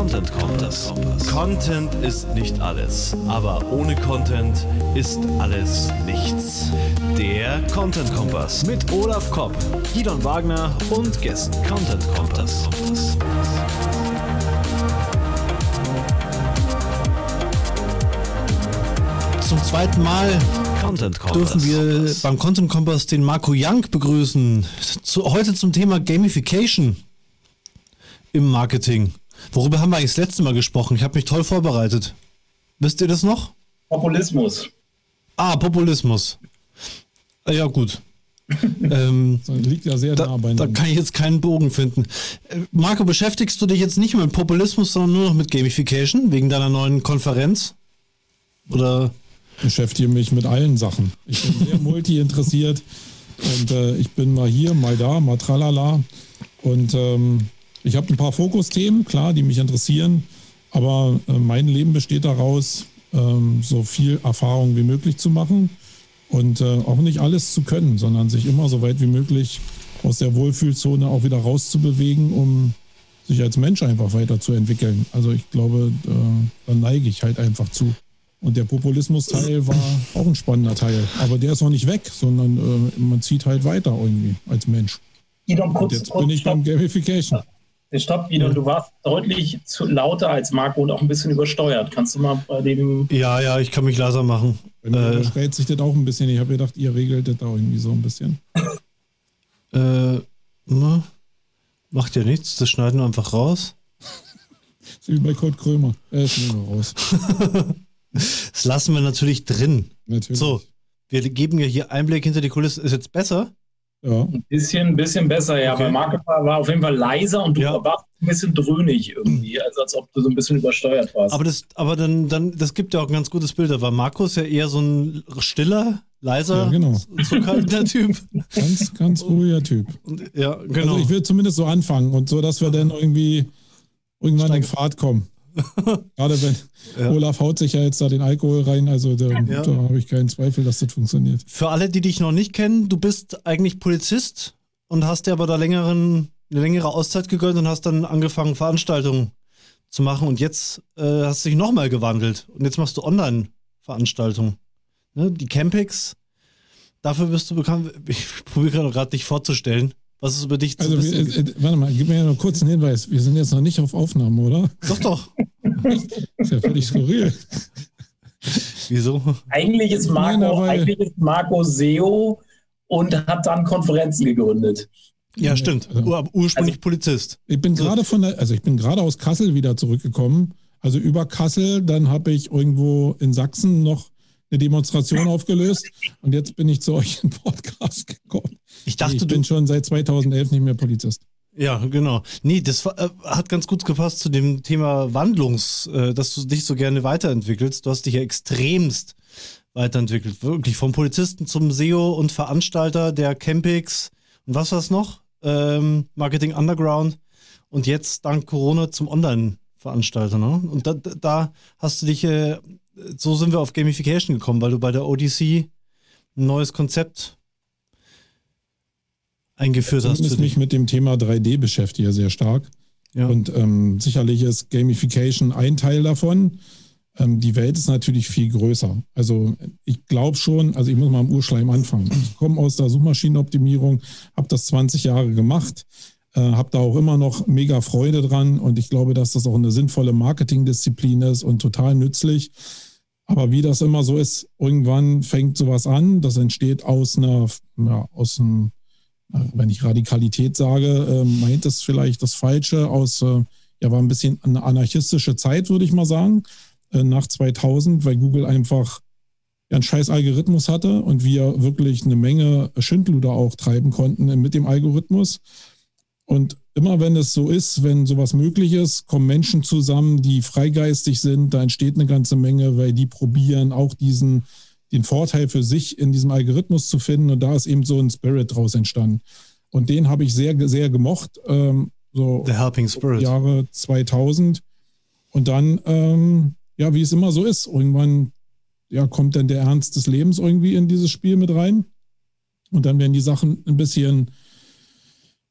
Content Kompass. Content ist nicht alles, aber ohne Content ist alles nichts. Der Content Kompass mit Olaf Kopp, Gidon Wagner und Gästen. Content Kompass. Zum zweiten Mal dürfen wir beim Content Kompass den Marco Young begrüßen. Heute zum Thema Gamification im Marketing. Worüber haben wir eigentlich das letzte Mal gesprochen? Ich habe mich toll vorbereitet. Wisst ihr das noch? Populismus. Populismus. Ja, gut. Das liegt ja sehr nah beieinander. Da kann ich jetzt keinen Bogen finden. Marco, beschäftigst du dich jetzt nicht mehr mit Populismus, sondern nur noch mit Gamification wegen deiner neuen Konferenz? Oder? Ich beschäftige mich mit allen Sachen. Ich bin sehr multi-interessiert und ich bin mal hier, mal da, mal tralala. Und ich habe ein paar Fokusthemen, klar, die mich interessieren, aber mein Leben besteht daraus, so viel Erfahrung wie möglich zu machen und auch nicht alles zu können, sondern sich immer so weit wie möglich aus der Wohlfühlzone auch wieder rauszubewegen, um sich als Mensch einfach weiterzuentwickeln. Also ich glaube, da neige ich halt einfach zu. Und der Populismus-Teil war auch ein spannender Teil, aber der ist noch nicht weg, sondern man zieht halt weiter irgendwie als Mensch. Gidon, jetzt bin ich beim Gamification. Stopp, Gidon, du warst deutlich zu lauter als Marco und auch ein bisschen übersteuert. Kannst du mal bei dem... Ja, ich kann mich leiser machen. Bei mir überschreit sich das auch ein bisschen. Ich habe gedacht, ihr regelt das auch irgendwie so ein bisschen. Macht ja nichts, das schneiden wir einfach raus. So wie bei Kurt Krömer. Schneiden wir raus. Das lassen wir natürlich drin. Natürlich. So, wir geben ja hier Einblick hinter die Kulissen. Ist jetzt besser? Ja. Ein bisschen besser, ja. Okay. Weil Marco war auf jeden Fall leiser und du warst ein bisschen dröhnig irgendwie, also als ob du so ein bisschen übersteuert warst. Aber das gibt ja auch ein ganz gutes Bild, weil Marco ist ja eher so ein stiller, leiser, zurückhaltender Typ. Ganz ruhiger Typ. Ja, genau. Also ich will zumindest so anfangen und so, dass wir dann irgendwann in Fahrt kommen. Gerade wenn Olaf haut sich ja jetzt da den Alkohol rein, also da habe ich keinen Zweifel, dass das funktioniert. Für alle, die dich noch nicht kennen, du bist eigentlich Polizist und hast dir aber da eine längere Auszeit gegönnt und hast dann angefangen, Veranstaltungen zu machen und jetzt hast du dich nochmal gewandelt und jetzt machst du Online-Veranstaltungen. Ne? Die Campix, dafür bist du bekannt. Ich probiere gerade dich vorzustellen. Was ist über dich zu wissen? Warte mal, gib mir ja noch kurz einen Hinweis. Wir sind jetzt noch nicht auf Aufnahmen, oder? Doch. Ist ja völlig skurril. Wieso? Eigentlich ist Marco SEO und hat dann Konferenzen gegründet. Ja, stimmt. Aber ursprünglich Polizist. Ich bin gerade aus Kassel wieder zurückgekommen. Also über Kassel, dann habe ich irgendwo in Sachsen noch eine Demonstration aufgelöst und jetzt bin ich zu euch im Podcast gekommen. Ich bin schon seit 2011 nicht mehr Polizist. Ja, genau. Nee, das hat ganz gut gepasst zu dem Thema dass du dich so gerne weiterentwickelst. Du hast dich ja extremst weiterentwickelt. Wirklich vom Polizisten zum SEO und Veranstalter der Campix und was war's noch? Marketing Underground und jetzt dank Corona zum Online-Veranstalter. Ne? Und da hast du dich, so sind wir auf Gamification gekommen, weil du bei der ODC ein neues Konzept eingeführt hast. Ich mich mit dem Thema 3D beschäftige sehr stark. Ja. Und sicherlich ist Gamification ein Teil davon. Die Welt ist natürlich viel größer. Also ich glaube schon, ich muss mal am Urschleim anfangen. Ich komme aus der Suchmaschinenoptimierung, habe das 20 Jahre gemacht, habe da auch immer noch mega Freude dran und ich glaube, dass das auch eine sinnvolle Marketingdisziplin ist und total nützlich. Aber wie das immer so ist, irgendwann fängt sowas an, das entsteht wenn ich Radikalität sage, meint es vielleicht das Falsche, war ein bisschen eine anarchistische Zeit, würde ich mal sagen, nach 2000, weil Google einfach einen scheiß Algorithmus hatte und wir wirklich eine Menge Schindluder auch treiben konnten mit dem Algorithmus. Und immer wenn es so ist, wenn sowas möglich ist, kommen Menschen zusammen, die freigeistig sind, da entsteht eine ganze Menge, weil die probieren auch den Vorteil für sich in diesem Algorithmus zu finden und da ist eben so ein Spirit draus entstanden. Und den habe ich sehr, sehr gemocht, The Helping Spirit. Jahre 2000. Und dann, wie es immer so ist, irgendwann kommt dann der Ernst des Lebens irgendwie in dieses Spiel mit rein und dann werden die Sachen ein bisschen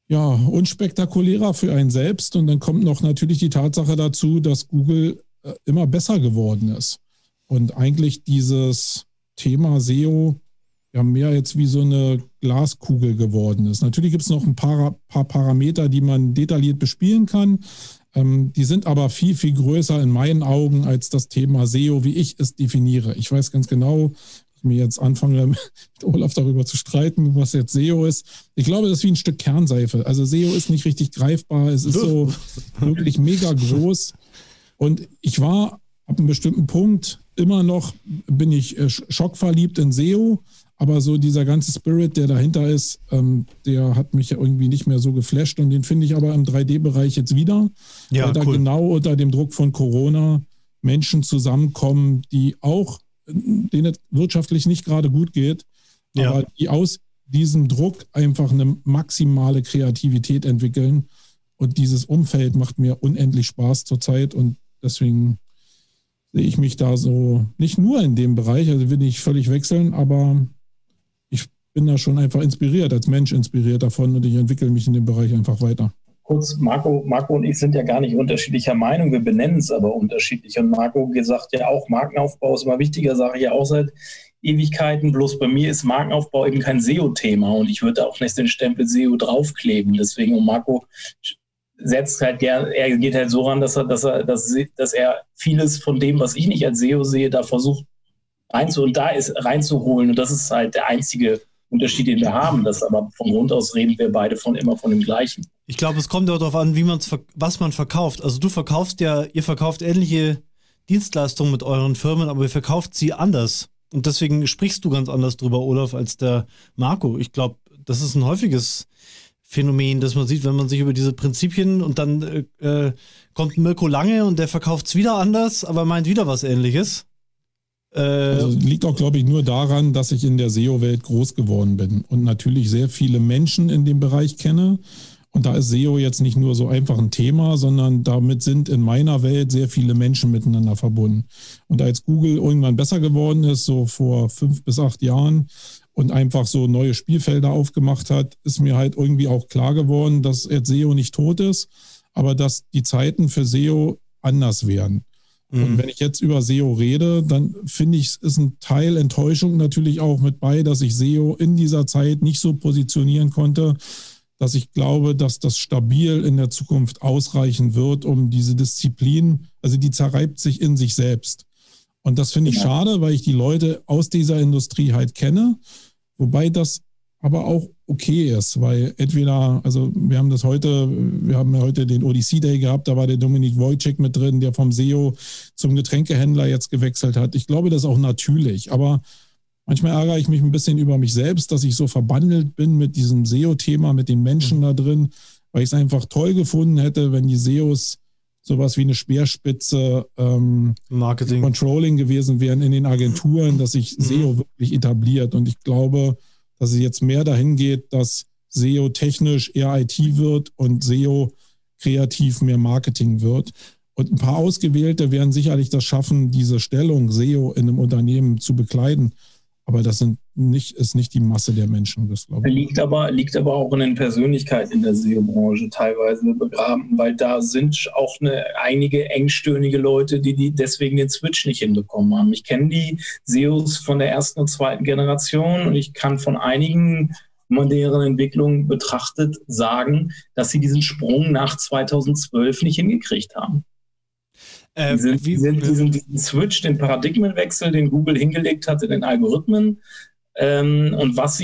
ja, unspektakulärer für einen selbst. Und dann kommt noch natürlich die Tatsache dazu, dass Google immer besser geworden ist. Und eigentlich dieses Thema SEO ja mehr jetzt wie so eine Glaskugel geworden ist. Natürlich gibt es noch ein paar Parameter, die man detailliert bespielen kann. Die sind aber viel, viel größer in meinen Augen als das Thema SEO, wie ich es definiere. Ich weiß ganz genau, ich mir jetzt anfange, mit Olaf darüber zu streiten, was jetzt SEO ist. Ich glaube, das ist wie ein Stück Kernseife. Also SEO ist nicht richtig greifbar. Es ist so wirklich mega groß. Und ich war ab einem bestimmten Punkt immer noch, bin ich schockverliebt in SEO. Aber so dieser ganze Spirit, der dahinter ist, der hat mich irgendwie nicht mehr so geflasht. Und den finde ich aber im 3D-Bereich jetzt wieder. Ja, weil da cool. genau unter dem Druck von Corona Menschen zusammenkommen, die auch, denen es wirtschaftlich nicht gerade gut geht, aber die aus diesem Druck einfach eine maximale Kreativität entwickeln. Und dieses Umfeld macht mir unendlich Spaß zurzeit. Und deswegen sehe ich mich da so nicht nur in dem Bereich, also will ich völlig wechseln, aber ich bin da schon einfach inspiriert, als Mensch inspiriert davon und ich entwickle mich in dem Bereich einfach weiter. Kurz, Marco und ich sind ja gar nicht unterschiedlicher Meinung, wir benennen es aber unterschiedlich. Und Marco sagt ja auch, Markenaufbau ist immer wichtiger, sage ich ja auch seit Ewigkeiten. Bloß bei mir ist Markenaufbau eben kein SEO-Thema und ich würde auch nicht den Stempel SEO draufkleben. Deswegen, und Marco setzt halt gern, er geht halt so ran, dass er vieles von dem, was ich nicht als SEO sehe, da versucht reinzuholen. Und das ist halt der einzige Unterschied, den wir haben. Das aber von Grund aus reden wir beide immer von dem Gleichen. Ich glaube, es kommt darauf an, was man verkauft. Also ihr verkauft ähnliche Dienstleistungen mit euren Firmen, aber ihr verkauft sie anders. Und deswegen sprichst du ganz anders drüber, Olaf, als der Marco. Ich glaube, das ist ein häufiges Phänomen, das man sieht, wenn man sich über diese Prinzipien und dann kommt Mirko Lange und der verkauft es wieder anders, aber meint wieder was Ähnliches. Also liegt auch, glaube ich, nur daran, dass ich in der SEO-Welt groß geworden bin und natürlich sehr viele Menschen in dem Bereich kenne. Und da ist SEO jetzt nicht nur so einfach ein Thema, sondern damit sind in meiner Welt sehr viele Menschen miteinander verbunden. Und als Google irgendwann besser geworden ist, so vor 5 bis 8 Jahren, und einfach so neue Spielfelder aufgemacht hat, ist mir halt irgendwie auch klar geworden, dass jetzt SEO nicht tot ist, aber dass die Zeiten für SEO anders werden. Und wenn ich jetzt über SEO rede, dann finde ich, es ist ein Teil Enttäuschung natürlich auch mit bei, dass ich SEO in dieser Zeit nicht so positionieren konnte, dass ich glaube, dass das stabil in der Zukunft ausreichen wird, um diese Disziplin, also die zerreibt sich in sich selbst. Und das finde ich schade, weil ich die Leute aus dieser Industrie halt kenne, wobei das aber auch okay ist, weil entweder, also wir haben ja heute den ODC Day gehabt, da war der Dominik Wojcik mit drin, der vom SEO zum Getränkehändler jetzt gewechselt hat. Ich glaube, das ist auch natürlich, aber manchmal ärgere ich mich ein bisschen über mich selbst, dass ich so verbandelt bin mit diesem SEO-Thema, mit den Menschen da drin, weil ich es einfach toll gefunden hätte, wenn die SEOs sowas wie eine Speerspitze Marketing, Controlling gewesen wären in den Agenturen, dass sich SEO wirklich etabliert. Und ich glaube, dass es jetzt mehr dahin geht, dass SEO technisch eher IT wird und SEO kreativ mehr Marketing wird. Und ein paar Ausgewählte werden sicherlich das schaffen, diese Stellung SEO in einem Unternehmen zu bekleiden. Aber das ist nicht die Masse der Menschen, das glaube ich. Liegt aber auch in den Persönlichkeiten in der SEO-Branche teilweise begraben, weil da sind auch einige engstirnige Leute, die deswegen den Switch nicht hinbekommen haben. Ich kenne die SEOs von der ersten und zweiten Generation und ich kann von einigen deren Entwicklung betrachtet sagen, dass sie diesen Sprung nach 2012 nicht hingekriegt haben. Diesen Switch, den Paradigmenwechsel, den Google hingelegt hat in den Algorithmen und was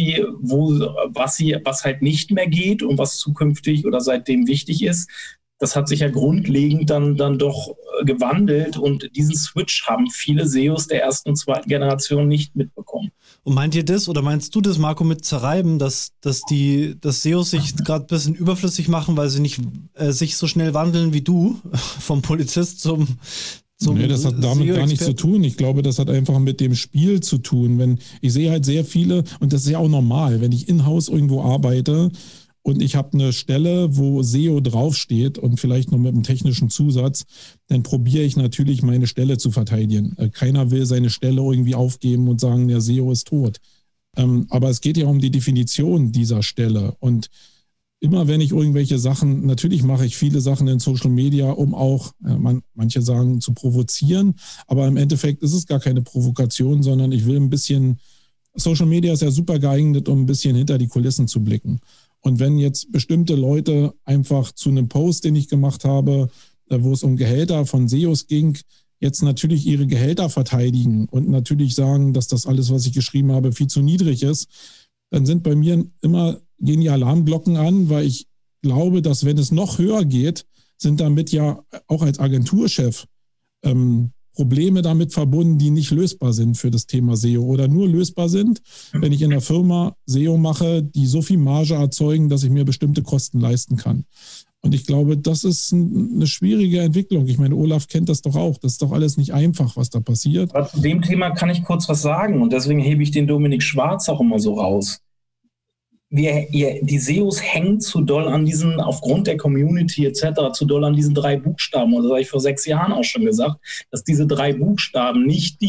halt nicht mehr geht und was zukünftig oder seitdem wichtig ist, das hat sich ja grundlegend dann doch gewandelt und diesen Switch haben viele SEOs der ersten und zweiten Generation nicht mitbekommen. Und meint ihr das oder meinst du das, Marco, mit zerreiben, dass SEOs sich gerade ein bisschen überflüssig machen, weil sie nicht sich so schnell wandeln wie du, vom Polizist zum Nee, das hat damit gar nichts zu tun. Ich glaube, das hat einfach mit dem Spiel zu tun. Ich sehe halt sehr viele, und das ist ja auch normal, wenn ich in-house irgendwo arbeite, und ich habe eine Stelle, wo SEO draufsteht und vielleicht noch mit einem technischen Zusatz, dann probiere ich natürlich, meine Stelle zu verteidigen. Keiner will seine Stelle irgendwie aufgeben und sagen, der SEO ist tot. Aber es geht ja um die Definition dieser Stelle. Und immer wenn ich irgendwelche Sachen, natürlich mache ich viele Sachen in Social Media, um auch, manche sagen, zu provozieren, aber im Endeffekt ist es gar keine Provokation, sondern ich will ein bisschen, Social Media ist ja super geeignet, um ein bisschen hinter die Kulissen zu blicken. Und wenn jetzt bestimmte Leute einfach zu einem Post, den ich gemacht habe, wo es um Gehälter von SEOs ging, jetzt natürlich ihre Gehälter verteidigen und natürlich sagen, dass das alles, was ich geschrieben habe, viel zu niedrig ist, dann sind bei mir gehen die Alarmglocken an, weil ich glaube, dass wenn es noch höher geht, sind damit ja auch als Agenturchef Probleme damit verbunden, die nicht lösbar sind für das Thema SEO oder nur lösbar sind, wenn ich in der Firma SEO mache, die so viel Marge erzeugen, dass ich mir bestimmte Kosten leisten kann. Und ich glaube, das ist eine schwierige Entwicklung. Ich meine, Olaf kennt das doch auch. Das ist doch alles nicht einfach, was da passiert. Aber zu dem Thema kann ich kurz was sagen und deswegen hebe ich den Dominik Schwarz auch immer so raus. Die SEOs hängen zu doll an diesen, aufgrund der Community etc., zu doll an diesen 3 Buchstaben. Und das habe ich vor 6 Jahren auch schon gesagt, dass diese 3 Buchstaben nicht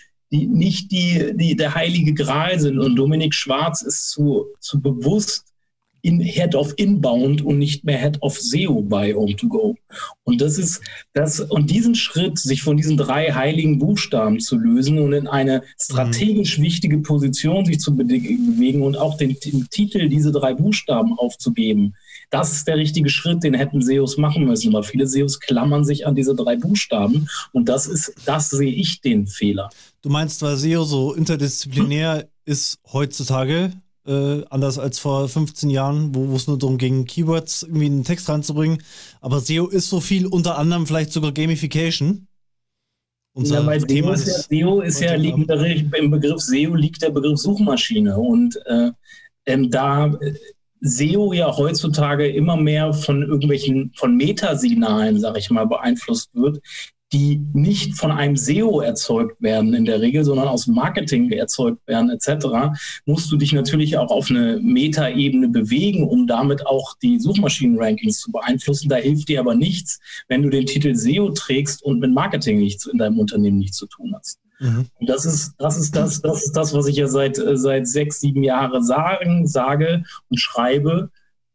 der heilige Gral sind. Und Dominik Schwarz ist zu bewusst Head of Inbound und nicht mehr Head of SEO bei Home2Go. Und und diesen Schritt, sich von diesen 3 heiligen Buchstaben zu lösen und in eine strategisch wichtige Position sich zu bewegen und auch den Titel, diese 3 Buchstaben aufzugeben, das ist der richtige Schritt, den hätten SEOs machen müssen, weil viele SEOs klammern sich an diese 3 Buchstaben und das sehe ich den Fehler. Du meinst, weil SEO so interdisziplinär ist heutzutage, anders als vor 15 Jahren, wo es nur darum ging, Keywords irgendwie in den Text reinzubringen. Aber SEO ist so viel, unter anderem vielleicht sogar Gamification. Weil SEO ist ja im Begriff SEO liegt der Begriff Suchmaschine. Und da SEO ja heutzutage immer mehr von Metasignalen, sag ich mal, beeinflusst wird, die nicht von einem SEO erzeugt werden in der Regel, sondern aus Marketing erzeugt werden etc., musst du dich natürlich auch auf eine Meta-Ebene bewegen, um damit auch die Suchmaschinen-Rankings zu beeinflussen. Da hilft dir aber nichts, wenn du den Titel SEO trägst und mit Marketing in deinem Unternehmen nichts zu tun hast. Mhm. Und das ist das, was ich ja seit 6, 7 Jahren sage und schreibe.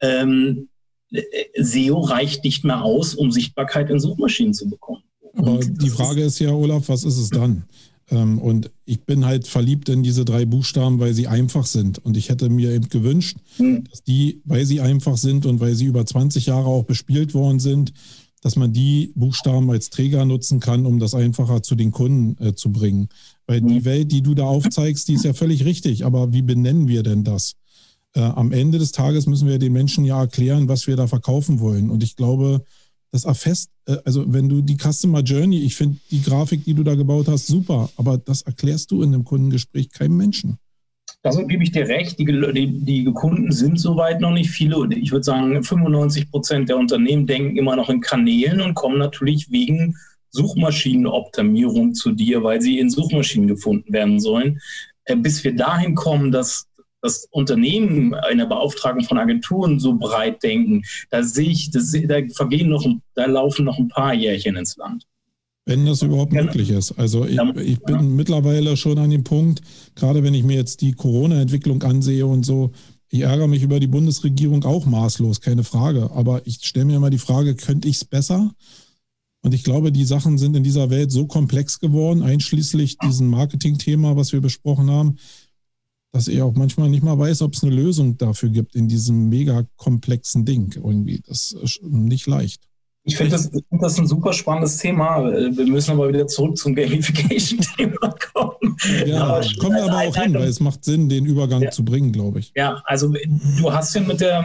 SEO reicht nicht mehr aus, um Sichtbarkeit in Suchmaschinen zu bekommen. Aber die Frage ist ja, Olaf, was ist es dann? Und ich bin halt verliebt in diese 3 Buchstaben, weil sie einfach sind. Und ich hätte mir eben gewünscht, dass die, weil sie einfach sind und weil sie über 20 Jahre auch bespielt worden sind, dass man die Buchstaben als Träger nutzen kann, um das einfacher zu den Kunden zu bringen. Weil die Welt, die du da aufzeigst, die ist ja völlig richtig. Aber wie benennen wir denn das? Am Ende des Tages müssen wir den Menschen ja erklären, was wir da verkaufen wollen. Und ich glaube, das also wenn du die Customer Journey, ich finde die Grafik, die du da gebaut hast, super, aber das erklärst du in einem Kundengespräch keinem Menschen. Da gebe ich dir recht, die Kunden sind soweit noch nicht viele. Ich würde sagen, 95% der Unternehmen denken immer noch in Kanälen und kommen natürlich wegen Suchmaschinenoptimierung zu dir, weil sie in Suchmaschinen gefunden werden sollen. Bis wir dahin kommen, dass das Unternehmen in der Beauftragung von Agenturen so breit denken, da laufen noch ein paar Jährchen ins Land. Wenn das überhaupt möglich ist. Also ich bin mittlerweile schon an dem Punkt, gerade wenn ich mir jetzt die Corona-Entwicklung ansehe und so, ich ärgere mich über die Bundesregierung auch maßlos, keine Frage. Aber ich stelle mir immer die Frage, könnte ich es besser? Und ich glaube, die Sachen sind in dieser Welt so komplex geworden, einschließlich diesem Marketing-Thema, was wir besprochen haben, dass ich auch manchmal nicht mal weiß, ob es eine Lösung dafür gibt in diesem mega komplexen Ding. Irgendwie, das ist nicht leicht. Ich finde das ein super spannendes Thema. Wir müssen aber wieder zurück zum Gamification-Thema kommen. Ja, kommen wir aber auch hin, weil es macht Sinn, den Übergang zu bringen, glaube ich. Ja, also du hast ja mit der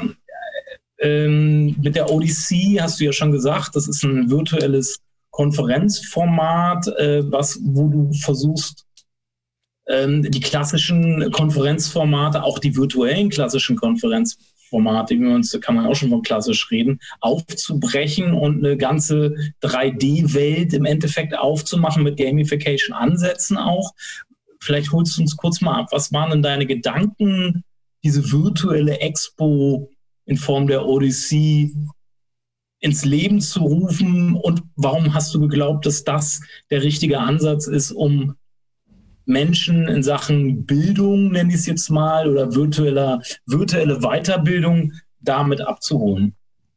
ODC, hast du ja schon gesagt, das ist ein virtuelles Konferenzformat, wo du versuchst, die klassischen Konferenzformate, auch die virtuellen klassischen Konferenzformate, kann man auch schon von klassisch reden, aufzubrechen und eine ganze 3D-Welt im Endeffekt aufzumachen mit Gamification-Ansätzen auch. Vielleicht holst du uns kurz mal ab, was waren denn deine Gedanken, diese virtuelle Expo in Form der ODC ins Leben zu rufen und warum hast du geglaubt, dass das der richtige Ansatz ist, um Menschen in Sachen Bildung, nenne ich es jetzt mal, oder virtuelle Weiterbildung damit abzuholen?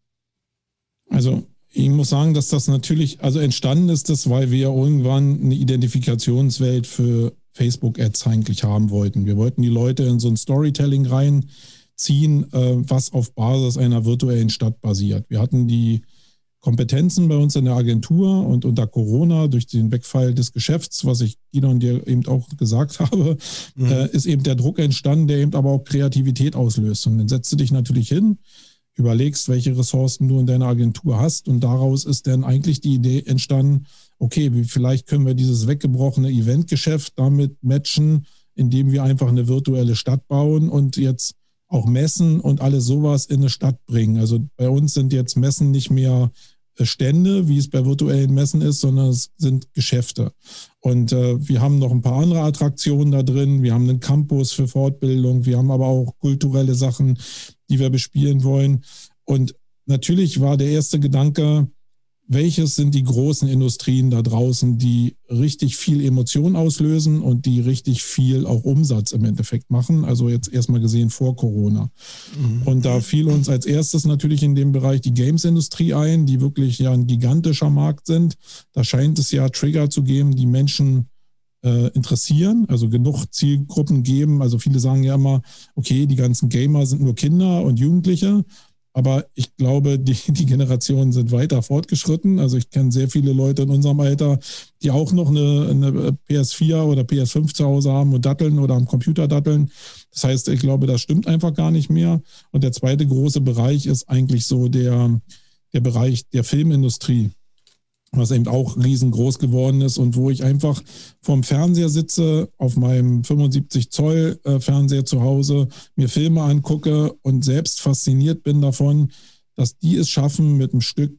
Also ich muss sagen, dass das natürlich, also entstanden ist das, weil wir irgendwann eine Identifikationswelt für Facebook-Ads eigentlich haben wollten. Wir wollten die Leute in so ein Storytelling reinziehen, was auf Basis einer virtuellen Stadt basiert. Wir hatten die Kompetenzen bei uns in der Agentur und unter Corona durch den Wegfall des Geschäfts, was ich Gidon dir eben auch gesagt habe, ist eben der Druck entstanden, der eben aber auch Kreativität auslöst. Und dann setzt du dich natürlich hin, überlegst, welche Ressourcen du in deiner Agentur hast und daraus ist dann eigentlich die Idee entstanden, okay, vielleicht können wir dieses weggebrochene Eventgeschäft damit matchen, indem wir einfach eine virtuelle Stadt bauen und jetzt auch Messen und alles sowas in eine Stadt bringen. Also bei uns sind jetzt Messen nicht mehr Stände, wie es bei virtuellen Messen ist, sondern es sind Geschäfte. Und wir haben noch ein paar andere Attraktionen da drin. Wir haben einen Campus für Fortbildung. Wir haben aber auch kulturelle Sachen, die wir bespielen wollen. Und natürlich war der erste Gedanke, welches sind die großen Industrien da draußen, die richtig viel Emotion auslösen und die richtig viel auch Umsatz im Endeffekt machen. Also jetzt erstmal gesehen vor Corona. Und da fiel uns als erstes natürlich in dem Bereich die Games-Industrie ein, die wirklich ja ein gigantischer Markt sind. Da scheint es ja Trigger zu geben, die Menschen interessieren, also genug Zielgruppen geben. Also viele sagen ja immer, okay, die ganzen Gamer sind nur Kinder und Jugendliche. Aber ich glaube, die Generationen sind weiter fortgeschritten. Also ich kenne sehr viele Leute in unserem Alter, die auch noch eine PS4 oder PS5 zu Hause haben und datteln oder am Computer datteln. Das heißt, ich glaube, das stimmt einfach gar nicht mehr. Und der zweite große Bereich ist eigentlich so der Bereich der Filmindustrie, was eben auch riesengroß geworden ist und wo ich einfach vorm Fernseher sitze, auf meinem 75 Zoll Fernseher zu Hause, mir Filme angucke und selbst fasziniert bin davon, dass die es schaffen, mit einem Stück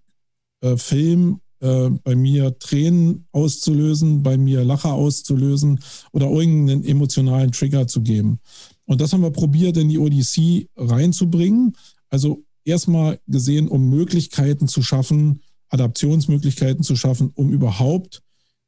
Film bei mir Tränen auszulösen, bei mir Lacher auszulösen oder irgendeinen emotionalen Trigger zu geben. Und das haben wir probiert, in die Odyssey reinzubringen. Also erstmal gesehen, um Möglichkeiten zu schaffen, Adaptionsmöglichkeiten zu schaffen, um überhaupt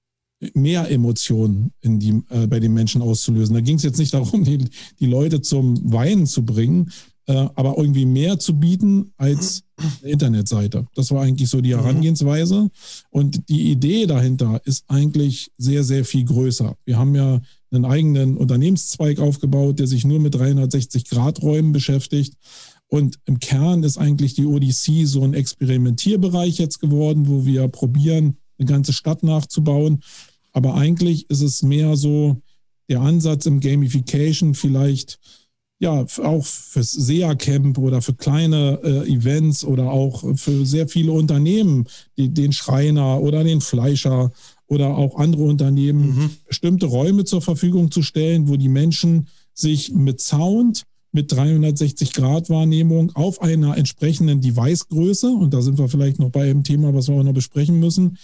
mehr Emotionen bei den Menschen auszulösen. Da ging es jetzt nicht darum, die Leute zum Weinen zu bringen, aber irgendwie mehr zu bieten als eine Internetseite. Das war eigentlich so die Herangehensweise. Und die Idee dahinter ist eigentlich sehr, sehr viel größer. Wir haben ja einen eigenen Unternehmenszweig aufgebaut, der sich nur mit 360-Grad-Räumen beschäftigt. Und im Kern ist eigentlich die Odyssey so ein Experimentierbereich jetzt geworden, wo wir probieren, eine ganze Stadt nachzubauen. Aber eigentlich ist es mehr so der Ansatz im Gamification vielleicht, ja, auch fürs SEA-Camp oder für kleine Events oder auch für sehr viele Unternehmen, den Schreiner oder den Fleischer oder auch andere Unternehmen, bestimmte Räume zur Verfügung zu stellen, wo die Menschen sich mit Sound, mit 360-Grad-Wahrnehmung auf einer entsprechenden Device-Größe, und da sind wir vielleicht noch bei einem Thema, was wir auch noch besprechen müssen,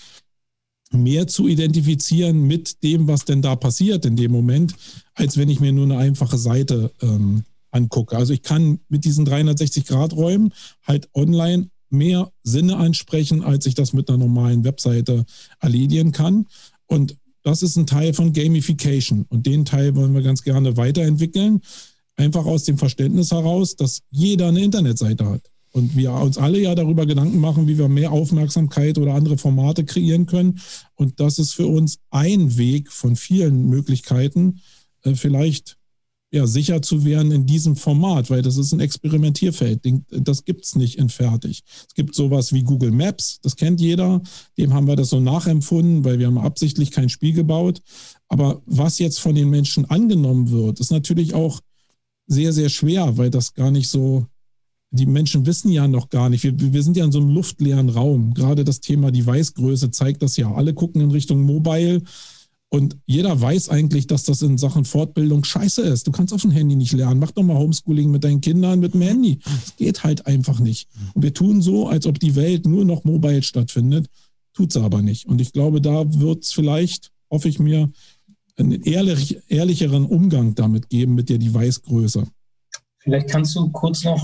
mehr zu identifizieren mit dem, was denn da passiert in dem Moment, als wenn ich mir nur eine einfache Seite angucke. Also ich kann mit diesen 360-Grad-Räumen halt online mehr Sinne ansprechen, als ich das mit einer normalen Webseite erledigen kann. Und das ist ein Teil von Gamification. Und den Teil wollen wir ganz gerne weiterentwickeln. Einfach aus dem Verständnis heraus, dass jeder eine Internetseite hat. Und wir uns alle ja darüber Gedanken machen, wie wir mehr Aufmerksamkeit oder andere Formate kreieren können. Und das ist für uns ein Weg von vielen Möglichkeiten, vielleicht ja, sicher zu werden in diesem Format, weil das ist ein Experimentierfeld. Das gibt es nicht in fertig. Es gibt sowas wie Google Maps, das kennt jeder. Dem haben wir das so nachempfunden, weil wir haben absichtlich kein Spiel gebaut. Aber was jetzt von den Menschen angenommen wird, ist natürlich auch sehr, sehr schwer, weil das gar nicht so, die Menschen wissen ja noch gar nicht, wir sind ja in so einem luftleeren Raum. Gerade das Thema Device-Größe zeigt das ja. Alle gucken in Richtung Mobile und jeder weiß eigentlich, dass das in Sachen Fortbildung scheiße ist. Du kannst auf dem Handy nicht lernen. Mach doch mal Homeschooling mit deinen Kindern mit dem Handy. Das geht halt einfach nicht. Und wir tun so, als ob die Welt nur noch mobile stattfindet. Tut sie aber nicht. Und ich glaube, da wird es vielleicht, hoffe ich mir, einen ehrlicheren Umgang damit geben, mit der Device-Größe. Vielleicht kannst du kurz noch,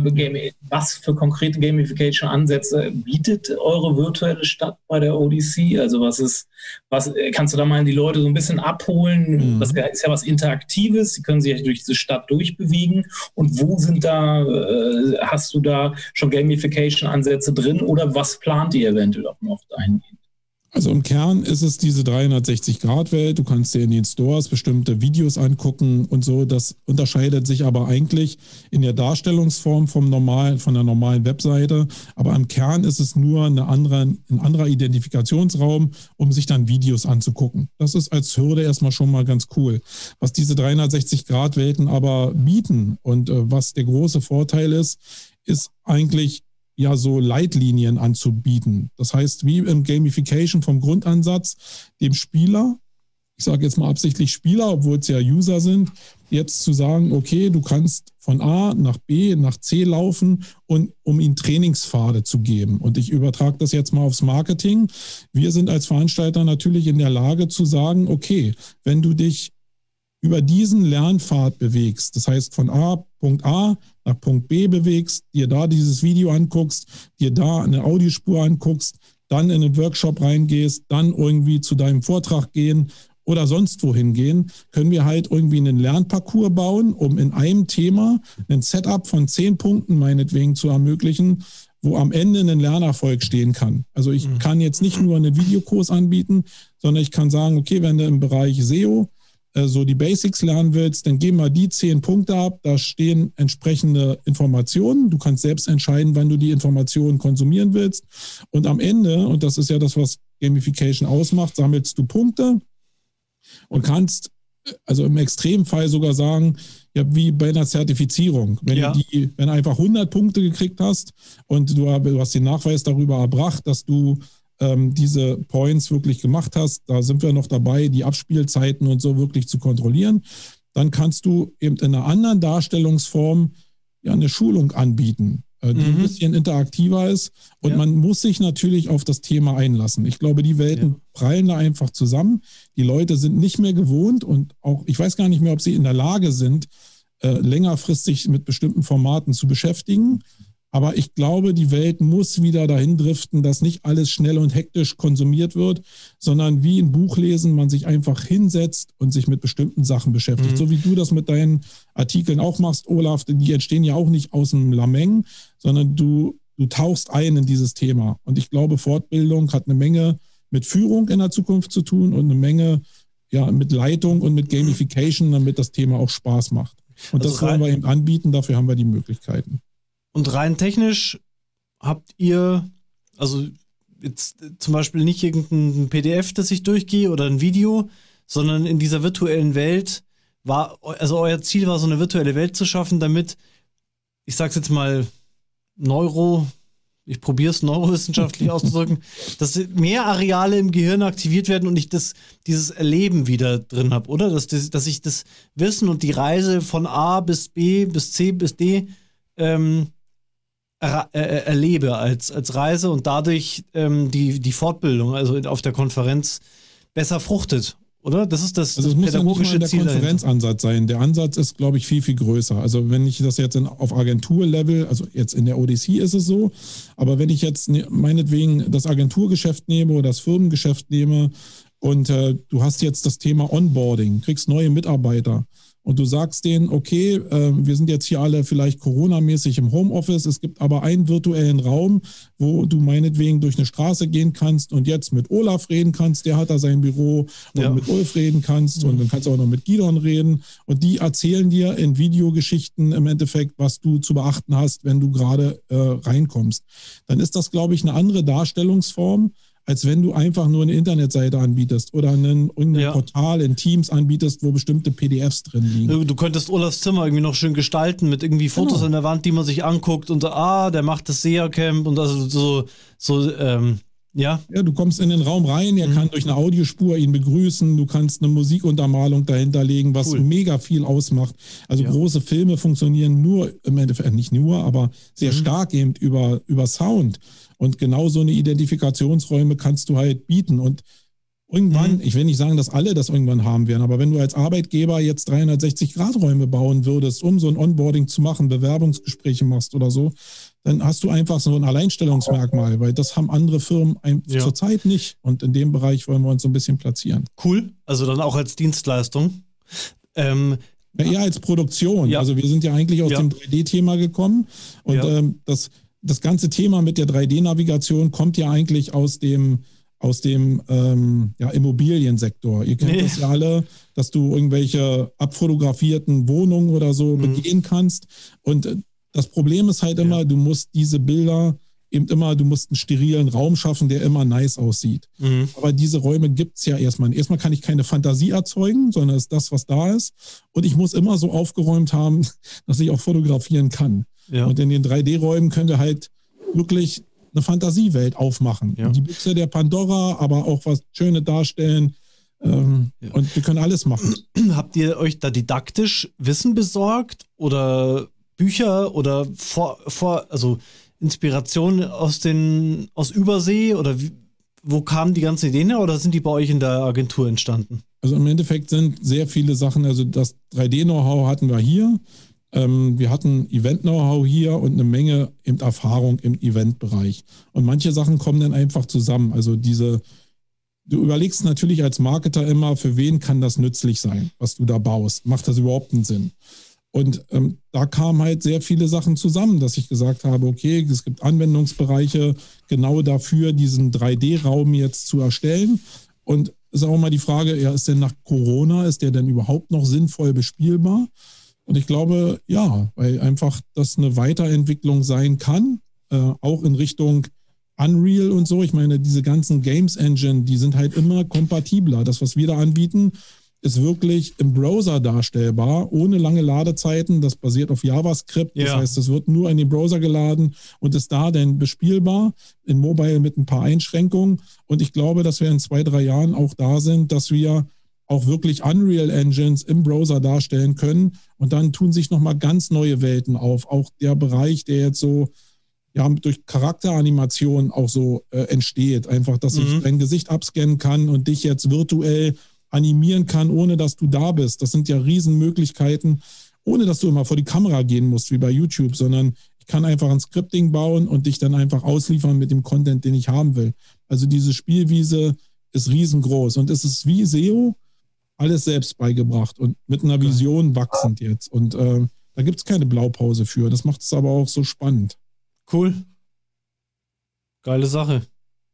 was für konkrete Gamification-Ansätze bietet eure virtuelle Stadt bei der ODC? Also was kannst du da mal die Leute so ein bisschen abholen? Das ist ja was Interaktives, sie können sich ja durch diese Stadt durchbewegen. Und wo hast du da schon Gamification-Ansätze drin oder was plant ihr eventuell auch noch dahingehend? Also im Kern ist es diese 360-Grad-Welt. Du kannst dir in den Stores bestimmte Videos angucken und so. Das unterscheidet sich aber eigentlich in der Darstellungsform von der normalen Webseite. Aber im Kern ist es nur ein anderer Identifikationsraum, um sich dann Videos anzugucken. Das ist als Hürde erstmal schon mal ganz cool. Was diese 360-Grad-Welten aber bieten und was der große Vorteil ist eigentlich ja so Leitlinien anzubieten. Das heißt, wie im Gamification vom Grundansatz, dem Spieler, ich sage jetzt mal absichtlich Spieler, obwohl es ja User sind, jetzt zu sagen, okay, du kannst von A nach B nach C laufen, und um ihnen Trainingspfade zu geben. Und ich übertrage das jetzt mal aufs Marketing. Wir sind als Veranstalter natürlich in der Lage zu sagen, okay, wenn du dich über diesen Lernpfad bewegst, das heißt von Punkt A nach Punkt B bewegst, dir da dieses Video anguckst, dir da eine Audiospur anguckst, dann in einen Workshop reingehst, dann irgendwie zu deinem Vortrag gehen oder sonst wohin gehen, können wir halt irgendwie einen Lernparcours bauen, um in einem Thema ein Setup von 10 Punkten meinetwegen zu ermöglichen, wo am Ende ein Lernerfolg stehen kann. Also ich kann jetzt nicht nur einen Videokurs anbieten, sondern ich kann sagen, okay, wenn du im Bereich SEO so die Basics lernen willst, dann geh mal die 10 Punkte ab, da stehen entsprechende Informationen. Du kannst selbst entscheiden, wann du die Informationen konsumieren willst. Und am Ende, und das ist ja das, was Gamification ausmacht, sammelst du Punkte und kannst also im Extremfall sogar sagen, ja, wie bei einer Zertifizierung. Wenn du einfach 100 Punkte gekriegt hast und du hast den Nachweis darüber erbracht, dass du diese Points wirklich gemacht hast, da sind wir noch dabei, die Abspielzeiten und so wirklich zu kontrollieren, dann kannst du eben in einer anderen Darstellungsform ja eine Schulung anbieten, die ein bisschen interaktiver ist, und man muss sich natürlich auf das Thema einlassen. Ich glaube, die Welten prallen da einfach zusammen. Die Leute sind nicht mehr gewohnt, und auch, ich weiß gar nicht mehr, ob sie in der Lage sind, längerfristig mit bestimmten Formaten zu beschäftigen. Aber ich glaube, die Welt muss wieder dahin driften, dass nicht alles schnell und hektisch konsumiert wird, sondern wie ein Buchlesen man sich einfach hinsetzt und sich mit bestimmten Sachen beschäftigt. So wie du das mit deinen Artikeln auch machst, Olaf, die entstehen ja auch nicht aus einem Lameng, sondern du tauchst ein in dieses Thema. Und ich glaube, Fortbildung hat eine Menge mit Führung in der Zukunft zu tun und eine Menge mit Leitung und mit Gamification, damit das Thema auch Spaß macht. Und also das wollen wir eben anbieten, dafür haben wir die Möglichkeiten. Und rein technisch habt ihr, also jetzt zum Beispiel nicht irgendein PDF, das ich durchgehe oder ein Video, sondern in dieser virtuellen Welt also euer Ziel war, so eine virtuelle Welt zu schaffen, damit, ich sag's jetzt mal, ich probiere es neurowissenschaftlich auszudrücken, dass mehr Areale im Gehirn aktiviert werden und ich dieses Erleben wieder drin habe, oder? Dass ich das Wissen und die Reise von A bis B bis C bis D erlebe als Reise und dadurch die Fortbildung, also auf der Konferenz, besser fruchtet, oder? Das ist das pädagogische Ziel. Der Konferenzansatz sein. Der Ansatz ist, glaube ich, viel, viel größer. Also wenn ich das jetzt auf Agenturlevel, also jetzt in der ODC ist es so, aber wenn ich jetzt meinetwegen das Agenturgeschäft nehme oder das Firmengeschäft nehme und du hast jetzt das Thema Onboarding, kriegst neue Mitarbeiter, und du sagst denen, okay, wir sind jetzt hier alle vielleicht Corona-mäßig im Homeoffice, es gibt aber einen virtuellen Raum, wo du meinetwegen durch eine Straße gehen kannst und jetzt mit Olaf reden kannst, der hat da sein Büro, und mit Ulf reden kannst und dann kannst du auch noch mit Gidon reden, und die erzählen dir in Videogeschichten im Endeffekt, was du zu beachten hast, wenn du gerade reinkommst. Dann ist das, glaube ich, eine andere Darstellungsform, als wenn du einfach nur eine Internetseite anbietest oder irgendein Portal in Teams anbietest, wo bestimmte PDFs drin liegen. Du könntest Olafs Zimmer irgendwie noch schön gestalten mit irgendwie Fotos an der Wand, die man sich anguckt und der macht das SEA-Camp und also Ja, du kommst in den Raum rein, er kann durch eine Audiospur ihn begrüßen, du kannst eine Musikuntermalung dahinter legen, was mega viel ausmacht. Also große Filme funktionieren nur, im Endeffekt nicht nur, aber sehr stark eben über Sound. Und genau so eine Identifikationsräume kannst du halt bieten. Und Irgendwann, ich will nicht sagen, dass alle das irgendwann haben werden, aber wenn du als Arbeitgeber jetzt 360-Grad-Räume bauen würdest, um so ein Onboarding zu machen, Bewerbungsgespräche machst oder so, dann hast du einfach so ein Alleinstellungsmerkmal, weil das haben andere Firmen zurzeit nicht. Und in dem Bereich wollen wir uns so ein bisschen platzieren. Cool, also dann auch als Dienstleistung. Eher als Produktion. Ja. Also wir sind ja eigentlich aus dem 3D-Thema gekommen und das ganze Thema mit der 3D-Navigation kommt ja eigentlich aus dem Immobiliensektor. Ihr kennt das ja alle, dass du irgendwelche abfotografierten Wohnungen oder so begehen kannst. Und das Problem ist halt immer, du musst diese Bilder du musst einen sterilen Raum schaffen, der immer nice aussieht. Aber diese Räume gibt es ja erstmal. Erstmal kann ich keine Fantasie erzeugen, sondern es ist das, was da ist. Und ich muss immer so aufgeräumt haben, dass ich auch fotografieren kann. Ja. Und in den 3D-Räumen können wir halt wirklich eine Fantasiewelt aufmachen. Ja. Die Büchse der Pandora, aber auch was Schönes darstellen. Und wir können alles machen. Habt ihr euch da didaktisch Wissen besorgt oder Bücher oder also Inspiration aus Übersee oder wo kamen die ganzen Ideen her oder sind die bei euch in der Agentur entstanden? Also im Endeffekt sind sehr viele Sachen, also das 3D-Know-how hatten wir hier. Wir hatten Event-Know-how hier und eine Menge Erfahrung im Eventbereich. Und manche Sachen kommen dann einfach zusammen. Also du überlegst natürlich als Marketer immer, für wen kann das nützlich sein, was du da baust. Macht das überhaupt einen Sinn? Und da kamen halt sehr viele Sachen zusammen, dass ich gesagt habe, okay, es gibt Anwendungsbereiche genau dafür, diesen 3D-Raum jetzt zu erstellen. Und ist auch mal die Frage, ist denn nach Corona, ist der denn überhaupt noch sinnvoll bespielbar? Und ich glaube, ja, weil einfach das eine Weiterentwicklung sein kann, auch in Richtung Unreal und so. Ich meine, diese ganzen Games Engine, die sind halt immer kompatibler. Das, was wir da anbieten, ist wirklich im Browser darstellbar, ohne lange Ladezeiten. Das basiert auf JavaScript. Das heißt, es wird nur in den Browser geladen und ist da dann bespielbar, in Mobile mit ein paar Einschränkungen. Und ich glaube, dass wir in 2-3 Jahren auch da sind, dass wir auch wirklich Unreal Engines im Browser darstellen können. Und dann tun sich nochmal ganz neue Welten auf. Auch der Bereich, der jetzt so durch Charakteranimation auch so entsteht. Einfach, dass ich dein Gesicht abscannen kann und dich jetzt virtuell animieren kann, ohne dass du da bist. Das sind ja Riesenmöglichkeiten, ohne dass du immer vor die Kamera gehen musst, wie bei YouTube, sondern ich kann einfach ein Scripting bauen und dich dann einfach ausliefern mit dem Content, den ich haben will. Also diese Spielwiese ist riesengroß und es ist wie SEO, alles selbst beigebracht und mit einer Vision wachsend jetzt. Und da gibt es keine Blaupause für. Das macht es aber auch so spannend. Cool. Geile Sache.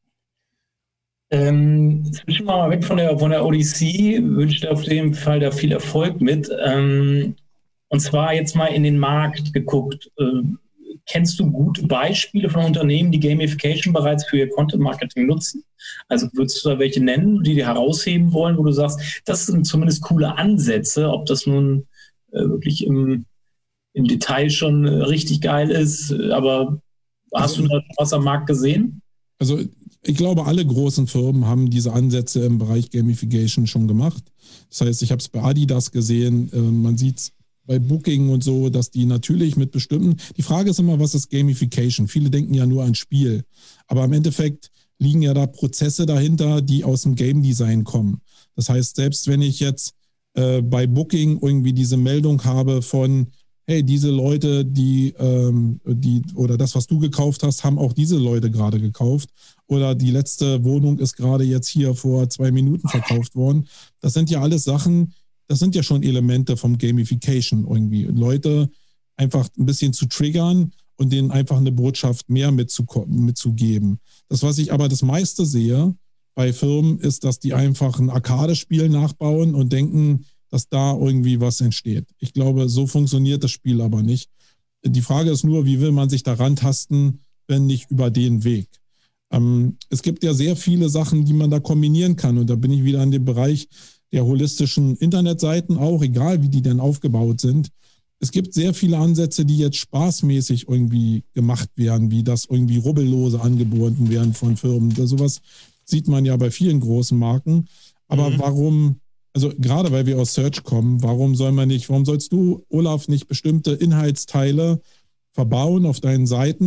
Zwischen mal weg von der Odyssee, wünsche ich dir auf jeden Fall da viel Erfolg mit. Und zwar jetzt mal in den Markt geguckt. Kennst du gute Beispiele von Unternehmen, die Gamification bereits für ihr Content-Marketing nutzen? Also würdest du da welche nennen, die dir herausheben wollen, wo du sagst, das sind zumindest coole Ansätze, ob das nun wirklich im Detail schon richtig geil ist, aber hast du da was am Markt gesehen? Also ich glaube, alle großen Firmen haben diese Ansätze im Bereich Gamification schon gemacht. Das heißt, ich habe es bei Adidas gesehen, man sieht es bei Booking und so, dass die natürlich mit bestimmten... Die Frage ist immer, was ist Gamification? Viele denken ja nur an Spiel. Aber im Endeffekt liegen ja da Prozesse dahinter, die aus dem Game Design kommen. Das heißt, selbst wenn ich jetzt bei Booking irgendwie diese Meldung habe von, hey, diese Leute, die oder das, was du gekauft hast, haben auch diese Leute gerade gekauft. Oder die letzte Wohnung ist gerade jetzt hier vor 2 Minuten verkauft worden. Das sind ja alles Sachen, das sind ja schon Elemente vom Gamification irgendwie. Leute einfach ein bisschen zu triggern und denen einfach eine Botschaft mehr mitzugeben. Das, was ich aber das meiste sehe bei Firmen, ist, dass die einfach ein Arcade-Spiel nachbauen und denken, dass da irgendwie was entsteht. Ich glaube, so funktioniert das Spiel aber nicht. Die Frage ist nur, wie will man sich daran tasten, wenn nicht über den Weg? Es gibt ja sehr viele Sachen, die man da kombinieren kann. Und da bin ich wieder an dem Bereich der holistischen Internetseiten auch, egal wie die denn aufgebaut sind. Es gibt sehr viele Ansätze, die jetzt spaßmäßig irgendwie gemacht werden, wie das irgendwie Rubbellose angeboten werden von Firmen. Sowas sieht man ja bei vielen großen Marken. Aber warum, also gerade weil wir aus Search kommen, warum sollst du, Olaf, nicht bestimmte Inhaltsteile verbauen auf deinen Seiten,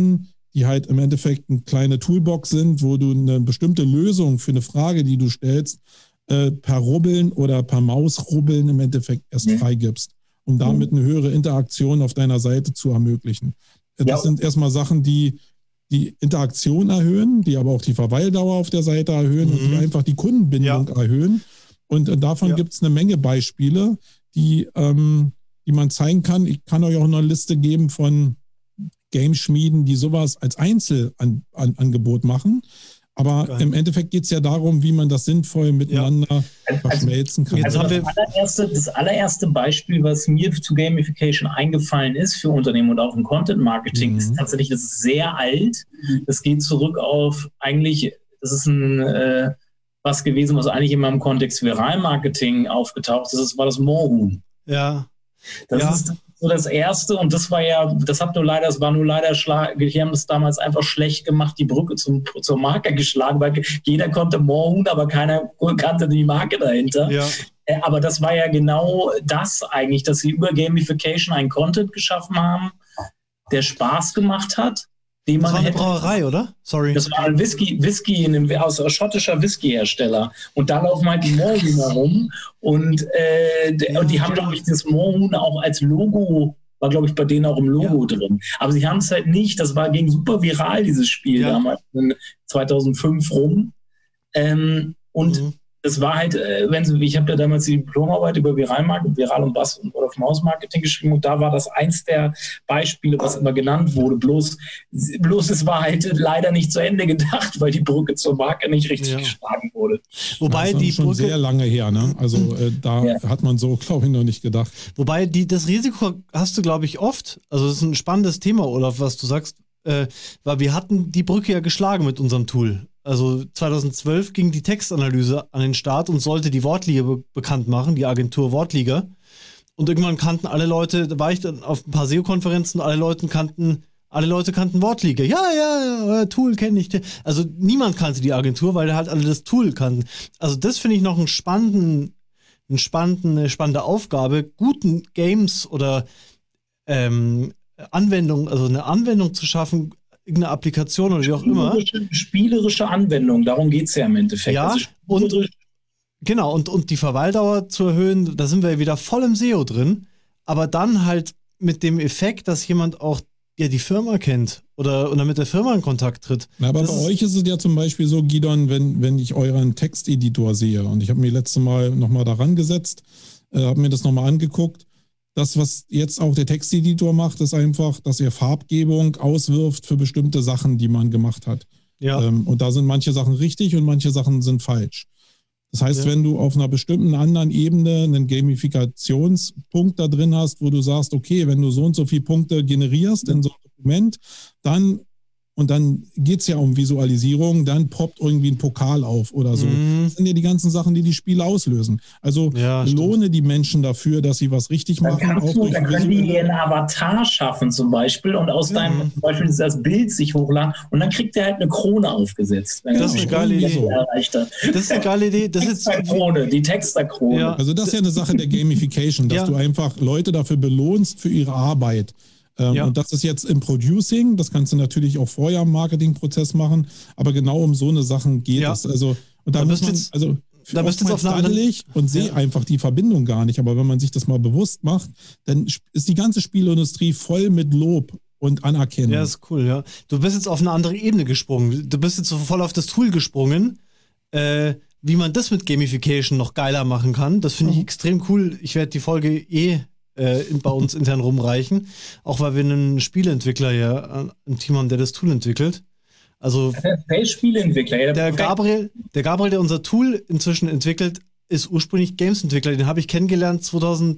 die halt im Endeffekt eine kleine Toolbox sind, wo du eine bestimmte Lösung für eine Frage, die du stellst, per Rubbeln oder per Mausrubbeln im Endeffekt erst freigibst, um damit eine höhere Interaktion auf deiner Seite zu ermöglichen. Das sind erstmal Sachen, die die Interaktion erhöhen, die aber auch die Verweildauer auf der Seite erhöhen und die einfach die Kundenbindung erhöhen. Und davon gibt es eine Menge Beispiele, die man zeigen kann. Ich kann euch auch eine Liste geben von Game-Schmieden, die sowas als Einzelangebot machen. Aber im Endeffekt geht es ja darum, wie man das sinnvoll miteinander verschmelzen kann. Also das allererste Beispiel, was mir zu Gamification eingefallen ist für Unternehmen und auch im Content-Marketing, ist tatsächlich, das ist sehr alt. Das geht zurück auf eigentlich, das ist was gewesen, was eigentlich immer im Kontext Viralmarketing aufgetaucht ist. Das war das Moorhuhn. Ja. Das ist so das Erste, und das war nur leider die haben es damals einfach schlecht gemacht, die Brücke zur Marke geschlagen, weil jeder konnte Moorhuhn, aber keiner kannte die Marke dahinter. Ja. Aber das war ja genau das eigentlich, dass sie über Gamification einen Content geschaffen haben, der Spaß gemacht hat. Das war eine Brauerei, oder? Sorry. Das war ein Whisky aus schottischer Whiskyhersteller. Und da laufen halt die Moorhühner rum. Und die haben, glaube ich, das Moorhuhn auch als Logo, war, glaube ich, bei denen auch im Logo drin. Aber sie haben es halt nicht, ging super viral, dieses Spiel damals, in 2005 rum. Das war halt, ich habe da damals die Diplomarbeit über Viral- und Word-of-Mouth-Marketing geschrieben, und da war das eins der Beispiele, was immer genannt wurde. Bloß es war halt leider nicht zu Ende gedacht, weil die Brücke zur Marke nicht richtig geschlagen wurde. Wobei das ist schon sehr lange her, ne? Also hat man so, glaube ich, noch nicht gedacht. Wobei das Risiko hast du, glaube ich, oft. Also das ist ein spannendes Thema, Olaf, was du sagst, weil wir hatten die Brücke ja geschlagen mit unserem Tool. Also 2012 ging die Textanalyse an den Start und sollte die Wortliga bekannt machen, die Agentur Wortliga. Und irgendwann kannten alle Leute, da war ich dann auf ein paar SEO-Konferenzen, alle Leute kannten Wortliga. Ja, Tool kenne ich. Also niemand kannte die Agentur, weil halt alle das Tool kannten. Also das finde ich noch eine spannende Aufgabe, guten Games oder Anwendungen, also eine Anwendung zu schaffen, irgendeine Applikation oder wie auch immer. Spielerische Anwendung, darum geht es ja im Endeffekt. Ja, und die Verweildauer zu erhöhen, da sind wir wieder voll im SEO drin, aber dann halt mit dem Effekt, dass jemand auch die Firma kennt oder mit der Firma in Kontakt tritt. Na, aber bei euch ist es ja zum Beispiel so, Gidon, wenn ich euren Texteditor sehe, und ich habe mir letztes Mal nochmal daran gesetzt, habe mir das nochmal angeguckt. Das, was jetzt auch der Texteditor macht, ist einfach, dass er Farbgebung auswirft für bestimmte Sachen, die man gemacht hat. Ja. Und da sind manche Sachen richtig und manche Sachen sind falsch. Das heißt, wenn du auf einer bestimmten anderen Ebene einen Gamifikationspunkt da drin hast, wo du sagst, okay, wenn du so und so viele Punkte generierst in so einem Dokument, dann geht es ja um Visualisierung, dann poppt irgendwie ein Pokal auf oder so. Das sind ja die ganzen Sachen, die Spiele auslösen. Also lohne die Menschen dafür, dass sie was richtig machen. Dann können die ihren Avatar schaffen zum Beispiel und aus deinem zum Beispiel das Bild sich hochladen und dann kriegt der halt eine Krone aufgesetzt. Das ist eine geile Idee. Das ist eine geile Idee. Das ist die Texterkrone. Ja. Also das ist ja eine Sache der Gamification, dass du einfach Leute dafür belohnst für ihre Arbeit. Und das ist jetzt im Producing, das kannst du natürlich auch vorher im Marketingprozess machen, aber genau um so eine Sachen geht es. Also, und da muss man, da bist du auf einer anderen und sehe einfach die Verbindung gar nicht. Aber wenn man sich das mal bewusst macht, dann ist die ganze Spielindustrie voll mit Lob und Anerkennung. Ja, das ist cool, ja. Du bist jetzt auf eine andere Ebene gesprungen. Du bist jetzt so voll auf das Tool gesprungen, wie man das mit Gamification noch geiler machen kann. Das finde ich extrem cool. Ich werde die Folge bei uns intern rumreichen, auch weil wir einen Spieleentwickler im Team haben, der das Tool entwickelt. Also der Spieleentwickler. Der Gabriel, der unser Tool inzwischen entwickelt, ist ursprünglich Games-Entwickler. Den habe ich kennengelernt 2008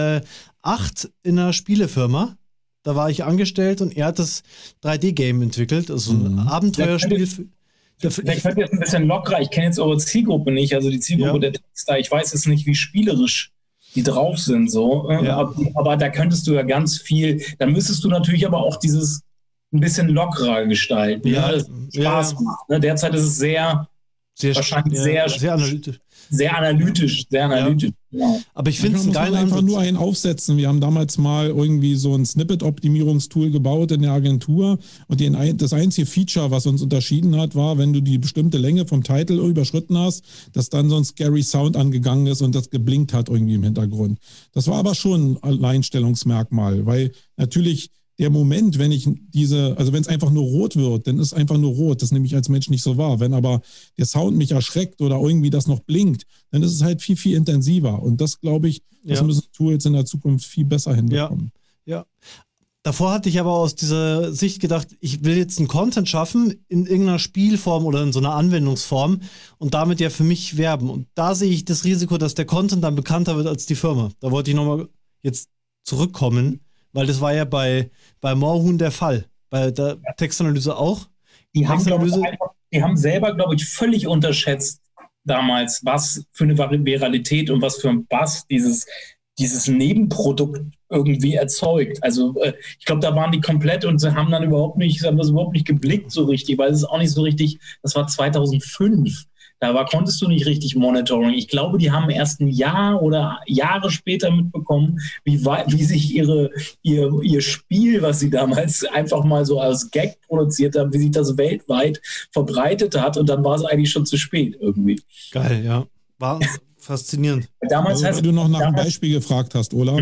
in einer Spielefirma. Da war ich angestellt und er hat das 3D-Game entwickelt, also ein Abenteuerspiel. Vielleicht wird jetzt ein bisschen lockerer. Ich kenne jetzt eure Zielgruppe nicht, also die Zielgruppe der Texter. Ich weiß jetzt nicht, wie spielerisch die drauf sind, so. Ja. Aber da könntest du ja ganz viel, dann müsstest du natürlich aber auch dieses ein bisschen lockerer gestalten, dass es Spaß macht. Ne? Derzeit ist es sehr wahrscheinlich sehr analytisch. Sehr analytisch. Genau. Aber ich finde es einen geilen einfach Ansatz. nur einen aufsetzen. Wir haben damals mal irgendwie so ein Snippet-Optimierungstool gebaut in der Agentur und das einzige Feature, was uns unterschieden hat, war, wenn du die bestimmte Länge vom Titel überschritten hast, dass dann so ein scary Sound angegangen ist und das geblinkt hat irgendwie im Hintergrund. Das war aber schon ein Alleinstellungsmerkmal, weil natürlich der Moment, wenn wenn es einfach nur rot wird, dann ist einfach nur rot. Das nehme ich als Mensch nicht so wahr. Wenn aber der Sound mich erschreckt oder irgendwie das noch blinkt, dann ist es halt viel, viel intensiver. Und das, glaube ich, das müssen Tools in der Zukunft viel besser hinbekommen. Ja. Davor hatte ich aber aus dieser Sicht gedacht, ich will jetzt einen Content schaffen in irgendeiner Spielform oder in so einer Anwendungsform und damit ja für mich werben. Und da sehe ich das Risiko, dass der Content dann bekannter wird als die Firma. Da wollte ich nochmal jetzt zurückkommen. Weil das war ja bei Moorhuhn der Fall. Bei der Textanalyse auch. Die haben selber, glaube ich, völlig unterschätzt damals, was für eine Viralität und was für ein Bass dieses Nebenprodukt irgendwie erzeugt. Also ich glaube, da waren die komplett und sie haben das überhaupt nicht geblickt so richtig, weil es ist auch nicht so richtig, das war 2005. Konntest du nicht richtig Monitoring. Ich glaube, die haben erst ein Jahr oder Jahre später mitbekommen, wie sich ihr Spiel, was sie damals einfach mal so als Gag produziert haben, wie sich das weltweit verbreitet hat. Und dann war es eigentlich schon zu spät irgendwie. Geil, ja. War faszinierend. Damals weil du noch nach einem Beispiel gefragt hast, Olaf.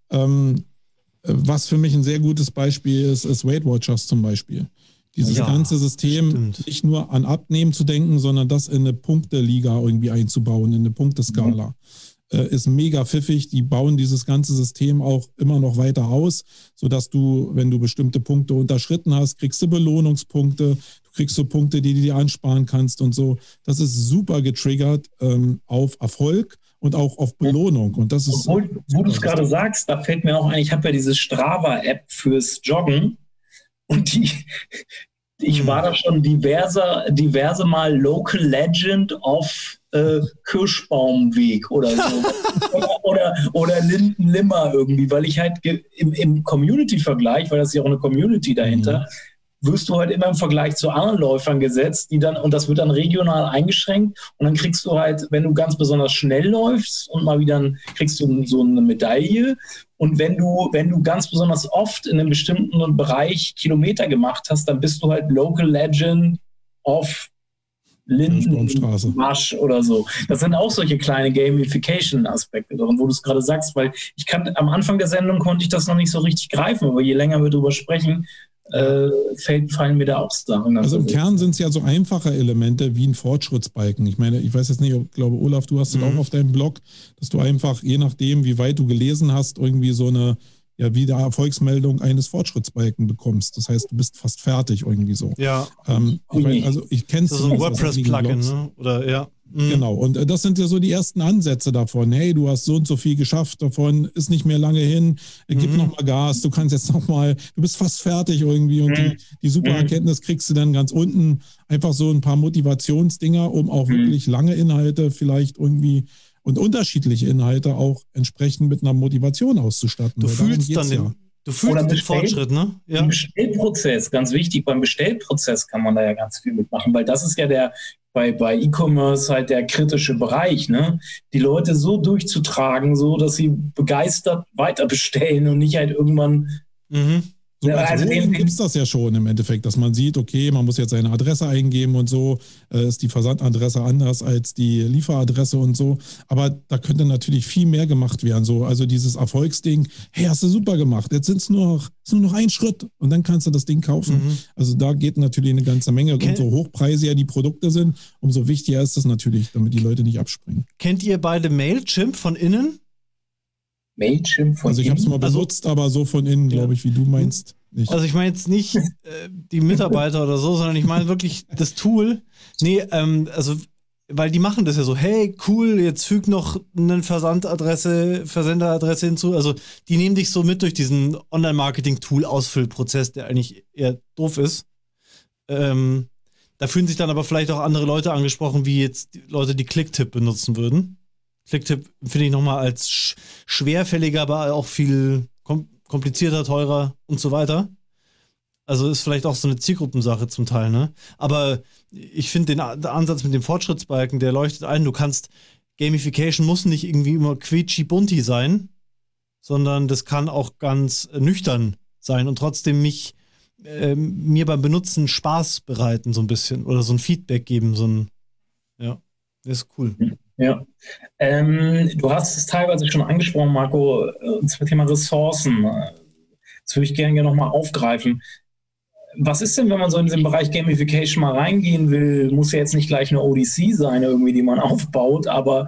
Was für mich ein sehr gutes Beispiel ist Weight Watchers zum Beispiel. Dieses ganze System nicht nur an Abnehmen zu denken, sondern das in eine Punkteliga irgendwie einzubauen, in eine Punkteskala. Ist mega pfiffig. Die bauen dieses ganze System auch immer noch weiter aus, sodass du, wenn du bestimmte Punkte unterschritten hast, kriegst du Belohnungspunkte, du kriegst so Punkte, die du dir ansparen kannst und so. Das ist super getriggert auf Erfolg und auch auf Belohnung. Und das ist. Wo du es gerade sagst, da fällt mir auch ein, ich habe ja diese Strava-App fürs Joggen. Und ich war da schon diverse Mal Local Legend auf Kirschbaumweg oder so. oder Lindenlimmer irgendwie, weil ich halt im Community-Vergleich, weil das ist ja auch eine Community dahinter, wirst du halt immer im Vergleich zu anderen Läufern gesetzt, und das wird dann regional eingeschränkt und dann kriegst du halt, wenn du ganz besonders schnell läufst und mal wieder kriegst du so eine Medaille und wenn du ganz besonders oft in einem bestimmten Bereich Kilometer gemacht hast, dann bist du halt Local Legend of Lindenmarsch oder so. Das sind auch solche kleine Gamification-Aspekte drin, wo du es gerade sagst, weil am Anfang der Sendung konnte ich das noch nicht so richtig greifen, aber je länger wir drüber sprechen, fallen mir da auch Sachen. Also im Kern sind es ja so einfache Elemente wie ein Fortschrittsbalken. Ich meine, ich weiß jetzt nicht, ich glaube, Olaf, du hast es auch auf deinem Blog, dass du einfach, je nachdem, wie weit du gelesen hast, irgendwie so eine, wie der Erfolgsmeldung eines Fortschrittsbalken bekommst. Das heißt, du bist fast fertig irgendwie so. Ja. Ich kenne es. Das ist so ein WordPress-Plugin, ne? Oder ja. Genau, und das sind ja so die ersten Ansätze davon. Hey, du hast so und so viel geschafft, davon ist nicht mehr lange hin, gib nochmal Gas, du kannst jetzt nochmal, du bist fast fertig irgendwie und die super Erkenntnis kriegst du dann ganz unten. Einfach so ein paar Motivationsdinger, um auch wirklich lange Inhalte vielleicht irgendwie und unterschiedliche Inhalte auch entsprechend mit einer Motivation auszustatten. Du fühlst dann den Fortschritt, ne? Ja. Im Bestellprozess, ganz wichtig, beim Bestellprozess kann man da ja ganz viel mitmachen, weil das ist ja bei E-Commerce halt der kritische Bereich, ne? Die Leute so durchzutragen, so dass sie begeistert weiter bestellen und nicht halt irgendwann. So als gibt es das ja schon im Endeffekt, dass man sieht, okay, man muss jetzt seine Adresse eingeben und so, ist die Versandadresse anders als die Lieferadresse und so. Aber da könnte natürlich viel mehr gemacht werden. So, also dieses Erfolgsding, hey, hast du super gemacht, jetzt ist nur noch ein Schritt und dann kannst du das Ding kaufen. Also da geht natürlich eine ganze Menge. Und so hochpreisiger die Produkte sind, umso wichtiger ist das natürlich, damit die Leute nicht abspringen. Kennt ihr beide Mailchimp von innen? Mailchimp von innen? Also ich habe es mal benutzt, aber so von innen, glaube ich, wie du meinst. Nicht. Also ich meine jetzt nicht die Mitarbeiter oder so, sondern ich meine wirklich das Tool. Nee, weil die machen das ja so, hey, cool, jetzt füg noch eine Versenderadresse hinzu. Also die nehmen dich so mit durch diesen Online-Marketing-Tool-Ausfüllprozess, der eigentlich eher doof ist. Da fühlen sich dann aber vielleicht auch andere Leute angesprochen, wie jetzt die Leute, die Clicktip benutzen würden. Clicktip finde ich nochmal als schwerfälliger, aber auch viel komplizierter, teurer und so weiter. Also ist vielleicht auch so eine Zielgruppensache zum Teil, ne? Aber ich finde den Ansatz mit dem Fortschrittsbalken, der leuchtet ein. Du kannst, Gamification muss nicht irgendwie immer quietschi-bunti sein, sondern das kann auch ganz nüchtern sein und trotzdem mir beim Benutzen Spaß bereiten, so ein bisschen. Oder so ein Feedback geben, ja, das ist cool. Ja. Du hast es teilweise schon angesprochen, Marco, zum Thema Ressourcen. Das würde ich gerne nochmal aufgreifen. Was ist denn, wenn man so in diesen Bereich Gamification mal reingehen will? Muss ja jetzt nicht gleich eine ODC sein, irgendwie, die man aufbaut, aber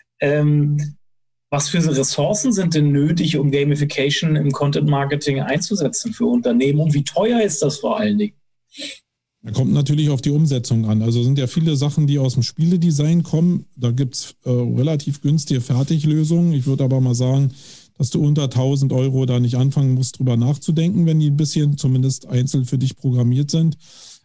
was für Ressourcen sind denn nötig, um Gamification im Content Marketing einzusetzen für Unternehmen und wie teuer ist das vor allen Dingen? Da kommt natürlich auf die Umsetzung an. Also sind ja viele Sachen, die aus dem Spieledesign kommen. Da gibt es relativ günstige Fertiglösungen. Ich würde aber mal sagen, dass du unter 1.000 Euro da nicht anfangen musst, drüber nachzudenken, wenn die ein bisschen zumindest einzeln für dich programmiert sind.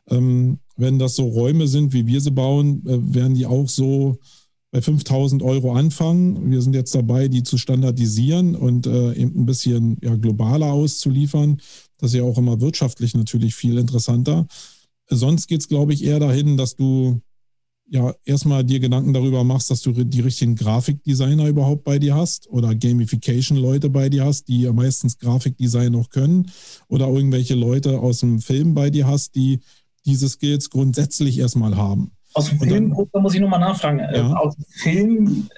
Wenn das so Räume sind, wie wir sie bauen, werden die auch so bei 5.000 Euro anfangen. Wir sind jetzt dabei, die zu standardisieren und eben ein bisschen globaler auszuliefern. Das ist ja auch immer wirtschaftlich natürlich viel interessanter. Sonst geht es, glaube ich, eher dahin, dass du erstmal dir Gedanken darüber machst, dass du die richtigen Grafikdesigner überhaupt bei dir hast oder Gamification-Leute bei dir hast, die ja meistens Grafikdesign noch können oder irgendwelche Leute aus dem Film bei dir hast, die diese Skills grundsätzlich erstmal haben. Aus dem Film, da muss ich nochmal nachfragen. Ja. Aus dem Film,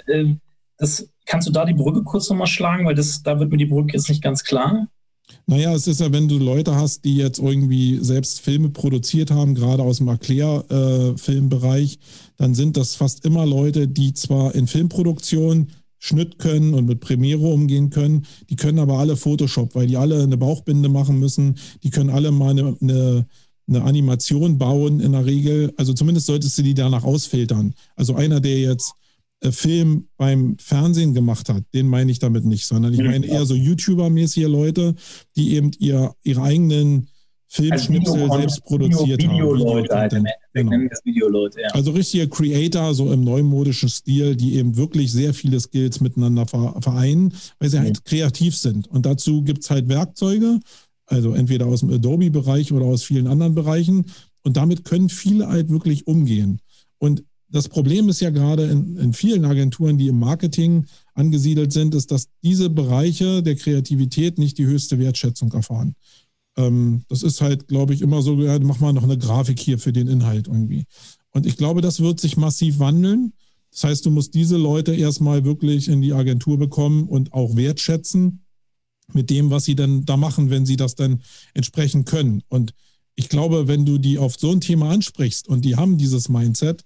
kannst du da die Brücke kurz nochmal schlagen, weil da wird mir die Brücke jetzt nicht ganz klar. Naja, es ist ja, wenn du Leute hast, die jetzt irgendwie selbst Filme produziert haben, gerade aus dem Erklärfilmbereich, dann sind das fast immer Leute, die zwar in Filmproduktion Schnitt können und mit Premiere umgehen können, die können aber alle Photoshop, weil die alle eine Bauchbinde machen müssen, die können alle mal eine Animation bauen in der Regel, also zumindest solltest du die danach ausfiltern. Also einer, der jetzt Film beim Fernsehen gemacht hat, den meine ich damit nicht, sondern ich meine eher so YouTuber-mäßige Leute, die eben ihre eigenen Filmschnipsel selbst produziert haben. Videoleute halt im Endeffekt, genau. nennen wir es Videoleute, ja. Also richtige Creator, so im neumodischen Stil, die eben wirklich sehr viele Skills miteinander vereinen, weil sie halt kreativ sind. Und dazu gibt es halt Werkzeuge, also entweder aus dem Adobe-Bereich oder aus vielen anderen Bereichen. Und damit können viele halt wirklich umgehen. Und das Problem ist ja gerade in vielen Agenturen, die im Marketing angesiedelt sind, ist, dass diese Bereiche der Kreativität nicht die höchste Wertschätzung erfahren. Das ist halt, glaube ich, immer so, mach mal noch eine Grafik hier für den Inhalt irgendwie. Und ich glaube, das wird sich massiv wandeln. Das heißt, du musst diese Leute erstmal wirklich in die Agentur bekommen und auch wertschätzen mit dem, was sie dann da machen, wenn sie das dann entsprechend können. Und ich glaube, wenn du die auf so ein Thema ansprichst und die haben dieses Mindset,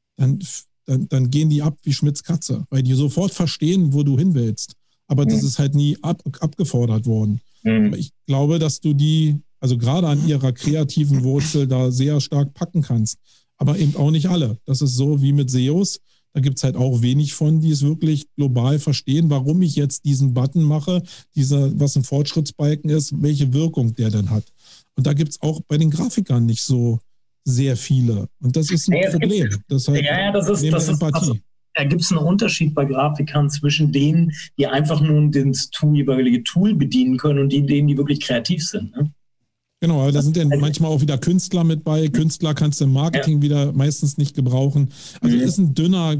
dann gehen die ab wie Schmitz Katze, weil die sofort verstehen, wo du hin willst. Aber das ist halt nie abgefordert worden. Aber ich glaube, dass du die, also gerade an ihrer kreativen Wurzel da sehr stark packen kannst. Aber eben auch nicht alle. Das ist so wie mit SEOs. Da gibt es halt auch wenig von, die es wirklich global verstehen, warum ich jetzt diesen Button mache, was ein Fortschrittsbalken ist, welche Wirkung der denn hat. Und da gibt es auch bei den Grafikern nicht so sehr viele. Und das ist ein Problem. Das ist Empathie. Da gibt es einen Unterschied bei Grafikern zwischen denen, die einfach nur das jeweilige Tool bedienen können und denen, die wirklich kreativ sind. Ne? Genau, aber da sind ja manchmal auch wieder Künstler mit bei. Künstler kannst du im Marketing wieder meistens nicht gebrauchen. Also ist ein dünner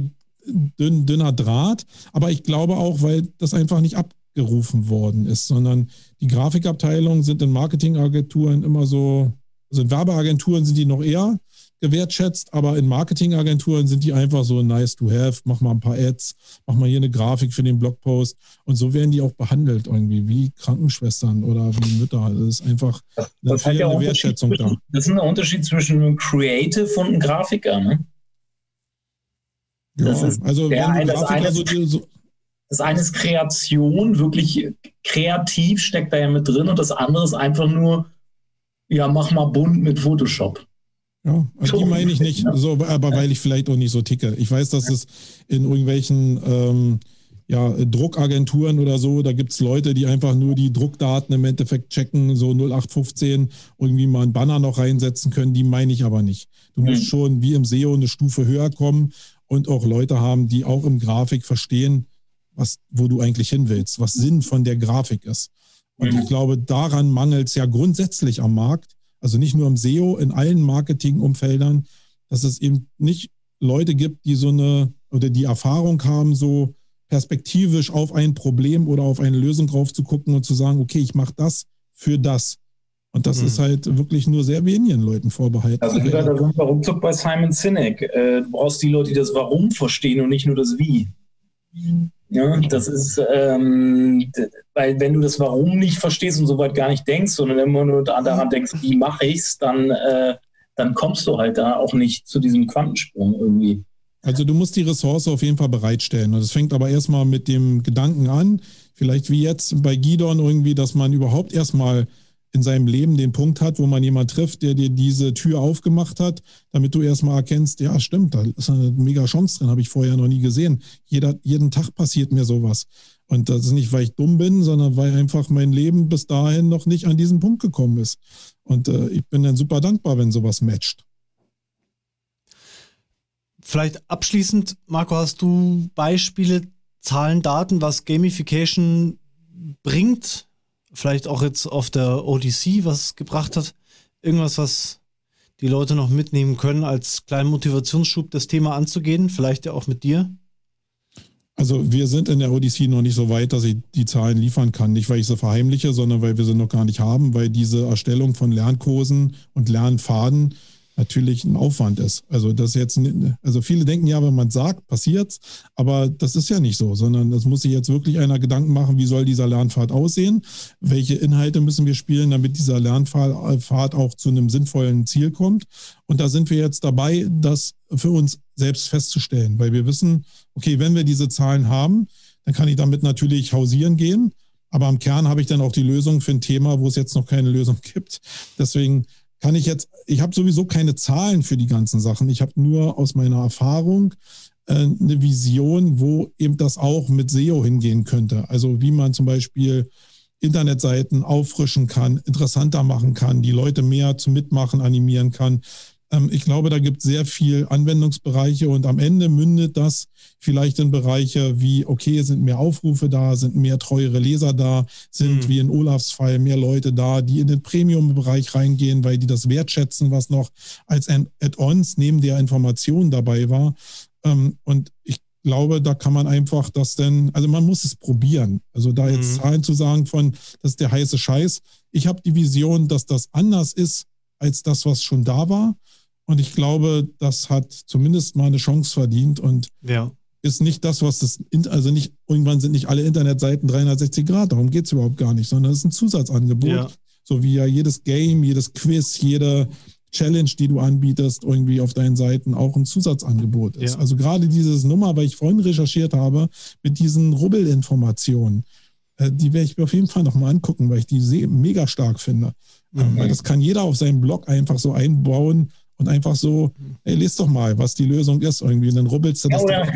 Draht, aber ich glaube auch, weil das einfach nicht abgerufen worden ist, sondern die Grafikabteilungen sind in Marketingagenturen immer so, also in Werbeagenturen sind die noch eher gewertschätzt, aber in Marketingagenturen sind die einfach so nice to have, mach mal ein paar Ads, mach mal hier eine Grafik für den Blogpost und so werden die auch behandelt irgendwie, wie Krankenschwestern oder wie Mütter. Also das ist einfach eine fehlende Wertschätzung da. Das ist ein Unterschied zwischen einem Creative und einem Grafiker, ne? Ja, also wenn Grafiker das eine ist Kreation, wirklich kreativ steckt da ja mit drin und das andere ist einfach nur, ja, mach mal bunt mit Photoshop. Ja, also die meine ich nicht, so, aber weil ich vielleicht auch nicht so ticke. Ich weiß, dass es in irgendwelchen Druckagenturen oder so, da gibt es Leute, die einfach nur die Druckdaten im Endeffekt checken, so 0815, irgendwie mal einen Banner noch reinsetzen können, die meine ich aber nicht. Du musst schon wie im SEO eine Stufe höher kommen und auch Leute haben, die auch im Grafik verstehen, wo du eigentlich hin willst, was Sinn von der Grafik ist. Und ich glaube, daran mangelt es ja grundsätzlich am Markt. Also nicht nur im SEO, in allen Marketingumfeldern, dass es eben nicht Leute gibt, die so eine oder die Erfahrung haben, so perspektivisch auf ein Problem oder auf eine Lösung drauf zu gucken und zu sagen, okay, ich mache das für das. Und das ist halt wirklich nur sehr wenigen Leuten vorbehalten. Also da sind wir ruckzuck bei Simon Sinek. Du brauchst die Leute, die das Warum verstehen und nicht nur das Wie. Ja, das ist, weil wenn du das Warum nicht verstehst und soweit gar nicht denkst, sondern immer nur daran denkst, wie mache ich's, dann kommst du halt da auch nicht zu diesem Quantensprung irgendwie. Also du musst die Ressource auf jeden Fall bereitstellen. Und das fängt aber erstmal mit dem Gedanken an, vielleicht wie jetzt bei Gidon irgendwie, dass man überhaupt erstmal in seinem Leben den Punkt hat, wo man jemanden trifft, der dir diese Tür aufgemacht hat, damit du erstmal erkennst, ja stimmt, da ist eine mega Chance drin, habe ich vorher noch nie gesehen. Jeden Tag passiert mir sowas. Und das ist nicht, weil ich dumm bin, sondern weil einfach mein Leben bis dahin noch nicht an diesen Punkt gekommen ist. Und ich bin dann super dankbar, wenn sowas matcht. Vielleicht abschließend, Marco, hast du Beispiele, Zahlen, Daten, was Gamification bringt? Vielleicht auch jetzt auf der ODC, was es gebracht hat? Irgendwas, was die Leute noch mitnehmen können, als kleinen Motivationsschub, das Thema anzugehen? Vielleicht ja auch mit dir? Also wir sind in der ODC noch nicht so weit, dass ich die Zahlen liefern kann. Nicht, weil ich sie verheimliche, sondern weil wir sie noch gar nicht haben, weil diese Erstellung von Lernkursen und Lernpfaden natürlich ein Aufwand ist. Also das jetzt, also viele denken ja, wenn man sagt, passiert's, aber das ist ja nicht so, sondern das muss sich jetzt wirklich einer Gedanken machen, wie soll dieser Lernpfad aussehen, welche Inhalte müssen wir spielen, damit dieser Lernpfad auch zu einem sinnvollen Ziel kommt. Und da sind wir jetzt dabei, das für uns selbst festzustellen, weil wir wissen, okay, wenn wir diese Zahlen haben, dann kann ich damit natürlich hausieren gehen, aber am Kern habe ich dann auch die Lösung für ein Thema, wo es jetzt noch keine Lösung gibt. Deswegen ich habe sowieso keine Zahlen für die ganzen Sachen. Ich habe nur aus meiner Erfahrung eine Vision, wo eben das auch mit SEO hingehen könnte. Also wie man zum Beispiel Internetseiten auffrischen kann, interessanter machen kann, die Leute mehr zum Mitmachen animieren kann. Ich glaube, da gibt es sehr viel Anwendungsbereiche und am Ende mündet das vielleicht in Bereiche wie, okay, sind mehr Aufrufe da, sind mehr treuere Leser da, sind wie in Olafs Fall mehr Leute da, die in den Premium-Bereich reingehen, weil die das wertschätzen, was noch als Add-ons neben der Information dabei war. Und ich glaube, da kann man einfach also man muss es probieren. Also da jetzt Zahlen zu sagen das ist der heiße Scheiß. Ich habe die Vision, dass das anders ist als das, was schon da war. Und ich glaube, das hat zumindest mal eine Chance verdient und ist nicht das, also nicht, irgendwann sind nicht alle Internetseiten 360 Grad, darum geht es überhaupt gar nicht, sondern es ist ein Zusatzangebot, so wie ja jedes Game, jedes Quiz, jede Challenge, die du anbietest, irgendwie auf deinen Seiten auch ein Zusatzangebot ist. Ja. Also gerade dieses Nummer, weil ich vorhin recherchiert habe, mit diesen Rubbelinformationen, die werde ich mir auf jeden Fall nochmal angucken, weil ich die mega stark finde. Weil das kann jeder auf seinem Blog einfach so einbauen und einfach so, ey, lest doch mal, was die Lösung ist irgendwie. Und dann rubbelst du das. Oder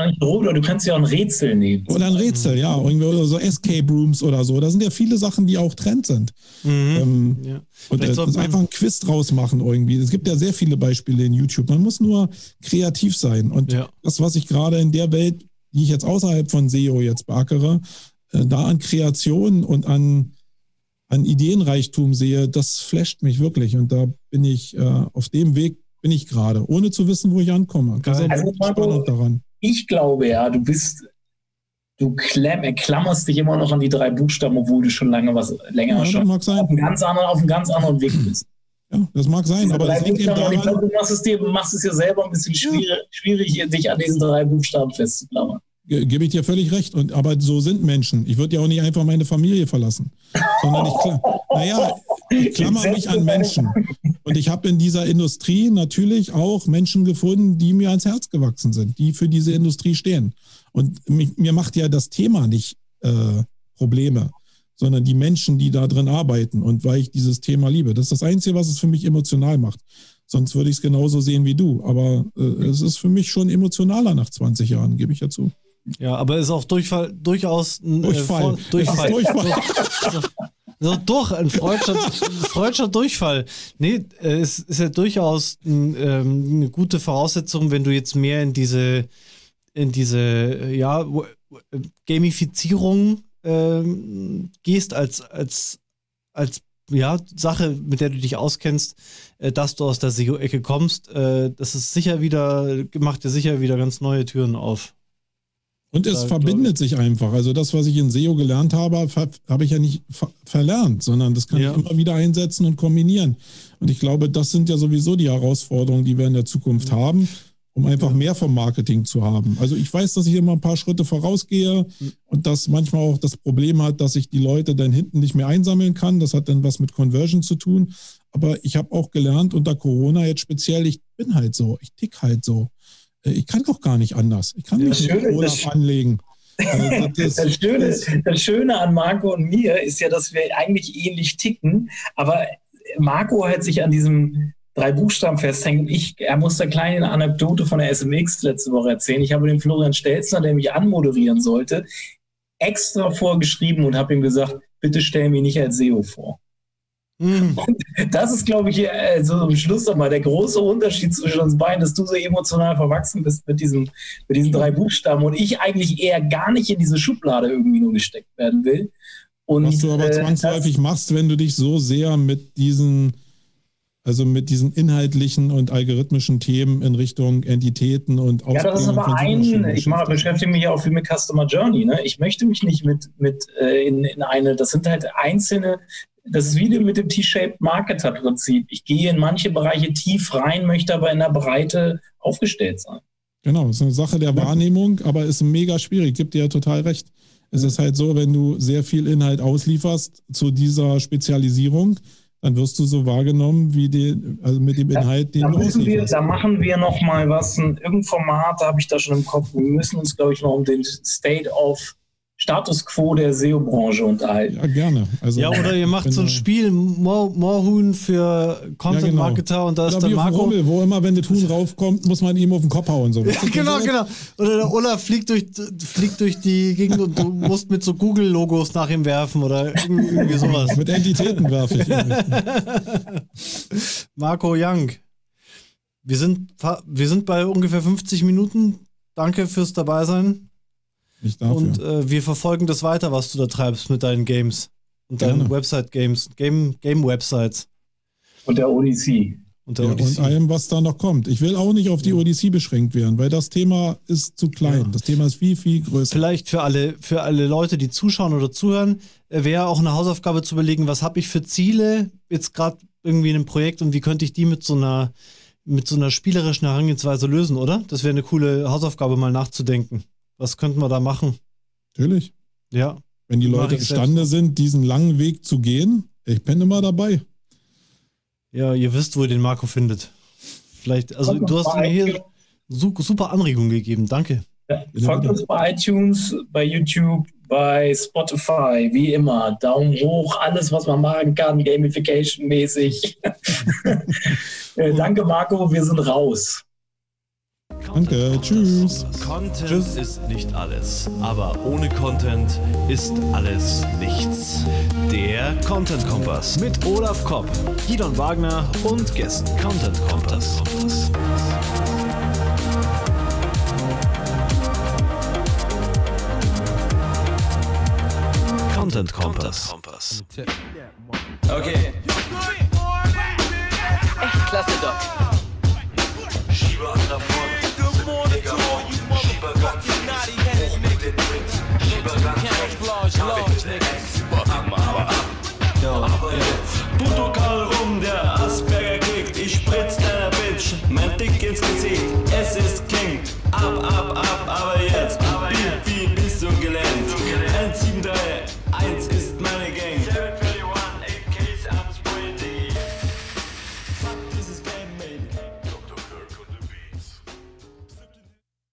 du kannst ja auch ein Rätsel nehmen. Oder ein Rätsel, ja. Irgendwie, oder so Escape Rooms oder so. Da sind ja viele Sachen, die auch Trend sind. Und das ist einfach ein Quiz draus machen irgendwie. Es gibt ja sehr viele Beispiele in YouTube. Man muss nur kreativ sein. Und das, was ich gerade in der Welt, die ich jetzt außerhalb von SEO jetzt beackere, da an Kreation und an Ideenreichtum sehe, das flasht mich wirklich. Und da bin ich, auf dem Weg bin ich gerade, ohne zu wissen, wo ich ankomme. Das ist also, Marco, daran. Ich glaube ja, du klammerst dich immer noch an die 3 Buchstaben, obwohl du schon länger schon auf einem ganz anderen Weg bist. Ja, das mag sein, aber das liegt eben daran. Du machst es dir selber ein bisschen schwierig, dich an diesen 3 Buchstaben festzuklammern. Gebe ich dir völlig recht. Aber so sind Menschen. Ich würde ja auch nicht einfach meine Familie verlassen. Sondern ich klammer mich an Menschen. Und ich habe in dieser Industrie natürlich auch Menschen gefunden, die mir ans Herz gewachsen sind, die für diese Industrie stehen. Und mir macht ja das Thema nicht Probleme, sondern die Menschen, die da drin arbeiten und weil ich dieses Thema liebe. Das ist das Einzige, was es für mich emotional macht. Sonst würde ich es genauso sehen wie du. Aber es ist für mich schon emotionaler nach 20 Jahren, gebe ich ja zu. Ja, aber ist auch durchaus ein Durchfall. Ein freudscher Durchfall. Nee, es ist ja durchaus eine gute Voraussetzung, wenn du jetzt mehr in diese Gamifizierung gehst als Sache, mit der du dich auskennst, dass du aus der SEO-Ecke kommst. Das ist macht dir sicher wieder ganz neue Türen auf. Und es verbindet sich einfach. Also das, was ich in SEO gelernt habe, habe ich ja nicht verlernt, sondern das kann ich immer wieder einsetzen und kombinieren. Und ich glaube, das sind ja sowieso die Herausforderungen, die wir in der Zukunft haben, um einfach mehr vom Marketing zu haben. Also ich weiß, dass ich immer ein paar Schritte vorausgehe und das manchmal auch das Problem hat, dass ich die Leute dann hinten nicht mehr einsammeln kann. Das hat dann was mit Conversion zu tun. Aber ich habe auch gelernt unter Corona jetzt speziell, ich bin halt so, ich tick halt so. Ich kann doch gar nicht anders. Ich kann mich nicht Olaf anlegen. Also das Schöne an Marco und mir ist ja, dass wir eigentlich ähnlich ticken, aber Marco hält sich an diesem 3 Buchstaben festhängen. Er musste eine kleine Anekdote von der SMX letzte Woche erzählen. Ich habe dem Florian Stelzner, der mich anmoderieren sollte, extra vorgeschrieben und habe ihm gesagt, bitte stell mich nicht als SEO vor. Und das ist, glaube ich, so am Schluss nochmal der große Unterschied zwischen uns beiden, dass du so emotional verwachsen bist mit diesen 3 Buchstaben und ich eigentlich eher gar nicht in diese Schublade irgendwie nur gesteckt werden will. Und, was du aber zwangsläufig machst, wenn du dich so sehr mit diesen inhaltlichen und algorithmischen Themen in Richtung Entitäten und ja, das ist aber ich beschäftige mich ja auch viel mit Customer Journey. Ne? Ich möchte mich nicht in eine, das sind halt einzelne. Das ist wie mit dem T-Shaped Marketer-Prinzip. Ich gehe in manche Bereiche tief rein, möchte aber in der Breite aufgestellt sein. Genau, das ist eine Sache der Wahrnehmung, aber ist mega schwierig. Gibt dir ja total recht. Es ist halt so, wenn du sehr viel Inhalt auslieferst zu dieser Spezialisierung, dann wirst du so wahrgenommen wie mit dem Inhalt, den du auslieferst. Da machen wir noch mal was, irgendein Format habe ich da schon im Kopf. Wir müssen uns, glaube ich, noch um den State of Status Quo der SEO-Branche unterhalten. Ja, gerne. Also, oder ihr macht so ein Spiel, Moorhuhn für Content-Marketer und da ist dann Marco. Rummel, wo immer, wenn das Huhn raufkommt, muss man ihm auf den Kopf hauen. So. Ja, genau. Oder der Olaf fliegt durch die Gegend und du musst mit so Google-Logos nach ihm werfen oder irgendwie sowas. Mit Entitäten werfe ich ihn. Marco Young. Wir sind bei ungefähr 50 Minuten. Danke fürs Dabeisein. Nicht dafür. Und wir verfolgen das weiter, was du da treibst mit deinen Games und deinen Website-Games, Game-Websites. Und der ODC. Und allem, was da noch kommt. Ich will auch nicht auf die ODC beschränkt werden, weil das Thema ist zu klein. Ja. Das Thema ist viel, viel größer. Vielleicht für alle Leute, die zuschauen oder zuhören, wäre auch eine Hausaufgabe zu überlegen, was habe ich für Ziele jetzt gerade irgendwie in einem Projekt und wie könnte ich die mit so einer spielerischen Herangehensweise lösen, oder? Das wäre eine coole Hausaufgabe, mal nachzudenken. Was könnten wir da machen? Natürlich. Ja. Wenn die Leute imstande sind, diesen langen Weg zu gehen, ich bin immer dabei. Ja, ihr wisst, wo ihr den Marco findet. Vielleicht, also du hast mir hier super Anregungen gegeben. Danke. Ja, folgt uns bei iTunes, bei YouTube, bei Spotify, wie immer. Daumen hoch, alles, was man machen kann, Gamification-mäßig. Danke, Marco, wir sind raus. Danke, tschüss. Content ist nicht alles, aber ohne Content ist alles nichts. Der Content Kompass mit Olaf Kopp, Gidon Wagner und Gästen. Content Kompass. Content Kompass. Okay. Echt klasse, Doc. Schieber an der Front. Digga, Schieber ganz hoch mit den Drinks. Schieber ganz aber jetzt Puto Karl rum, der Asperger kickt. Ich spritz deiner Bitch, mein Dick ins Gesicht. Es ist King, ab, aber jetzt. Wie bist du gelernt? 1, 7, 3, 1 ist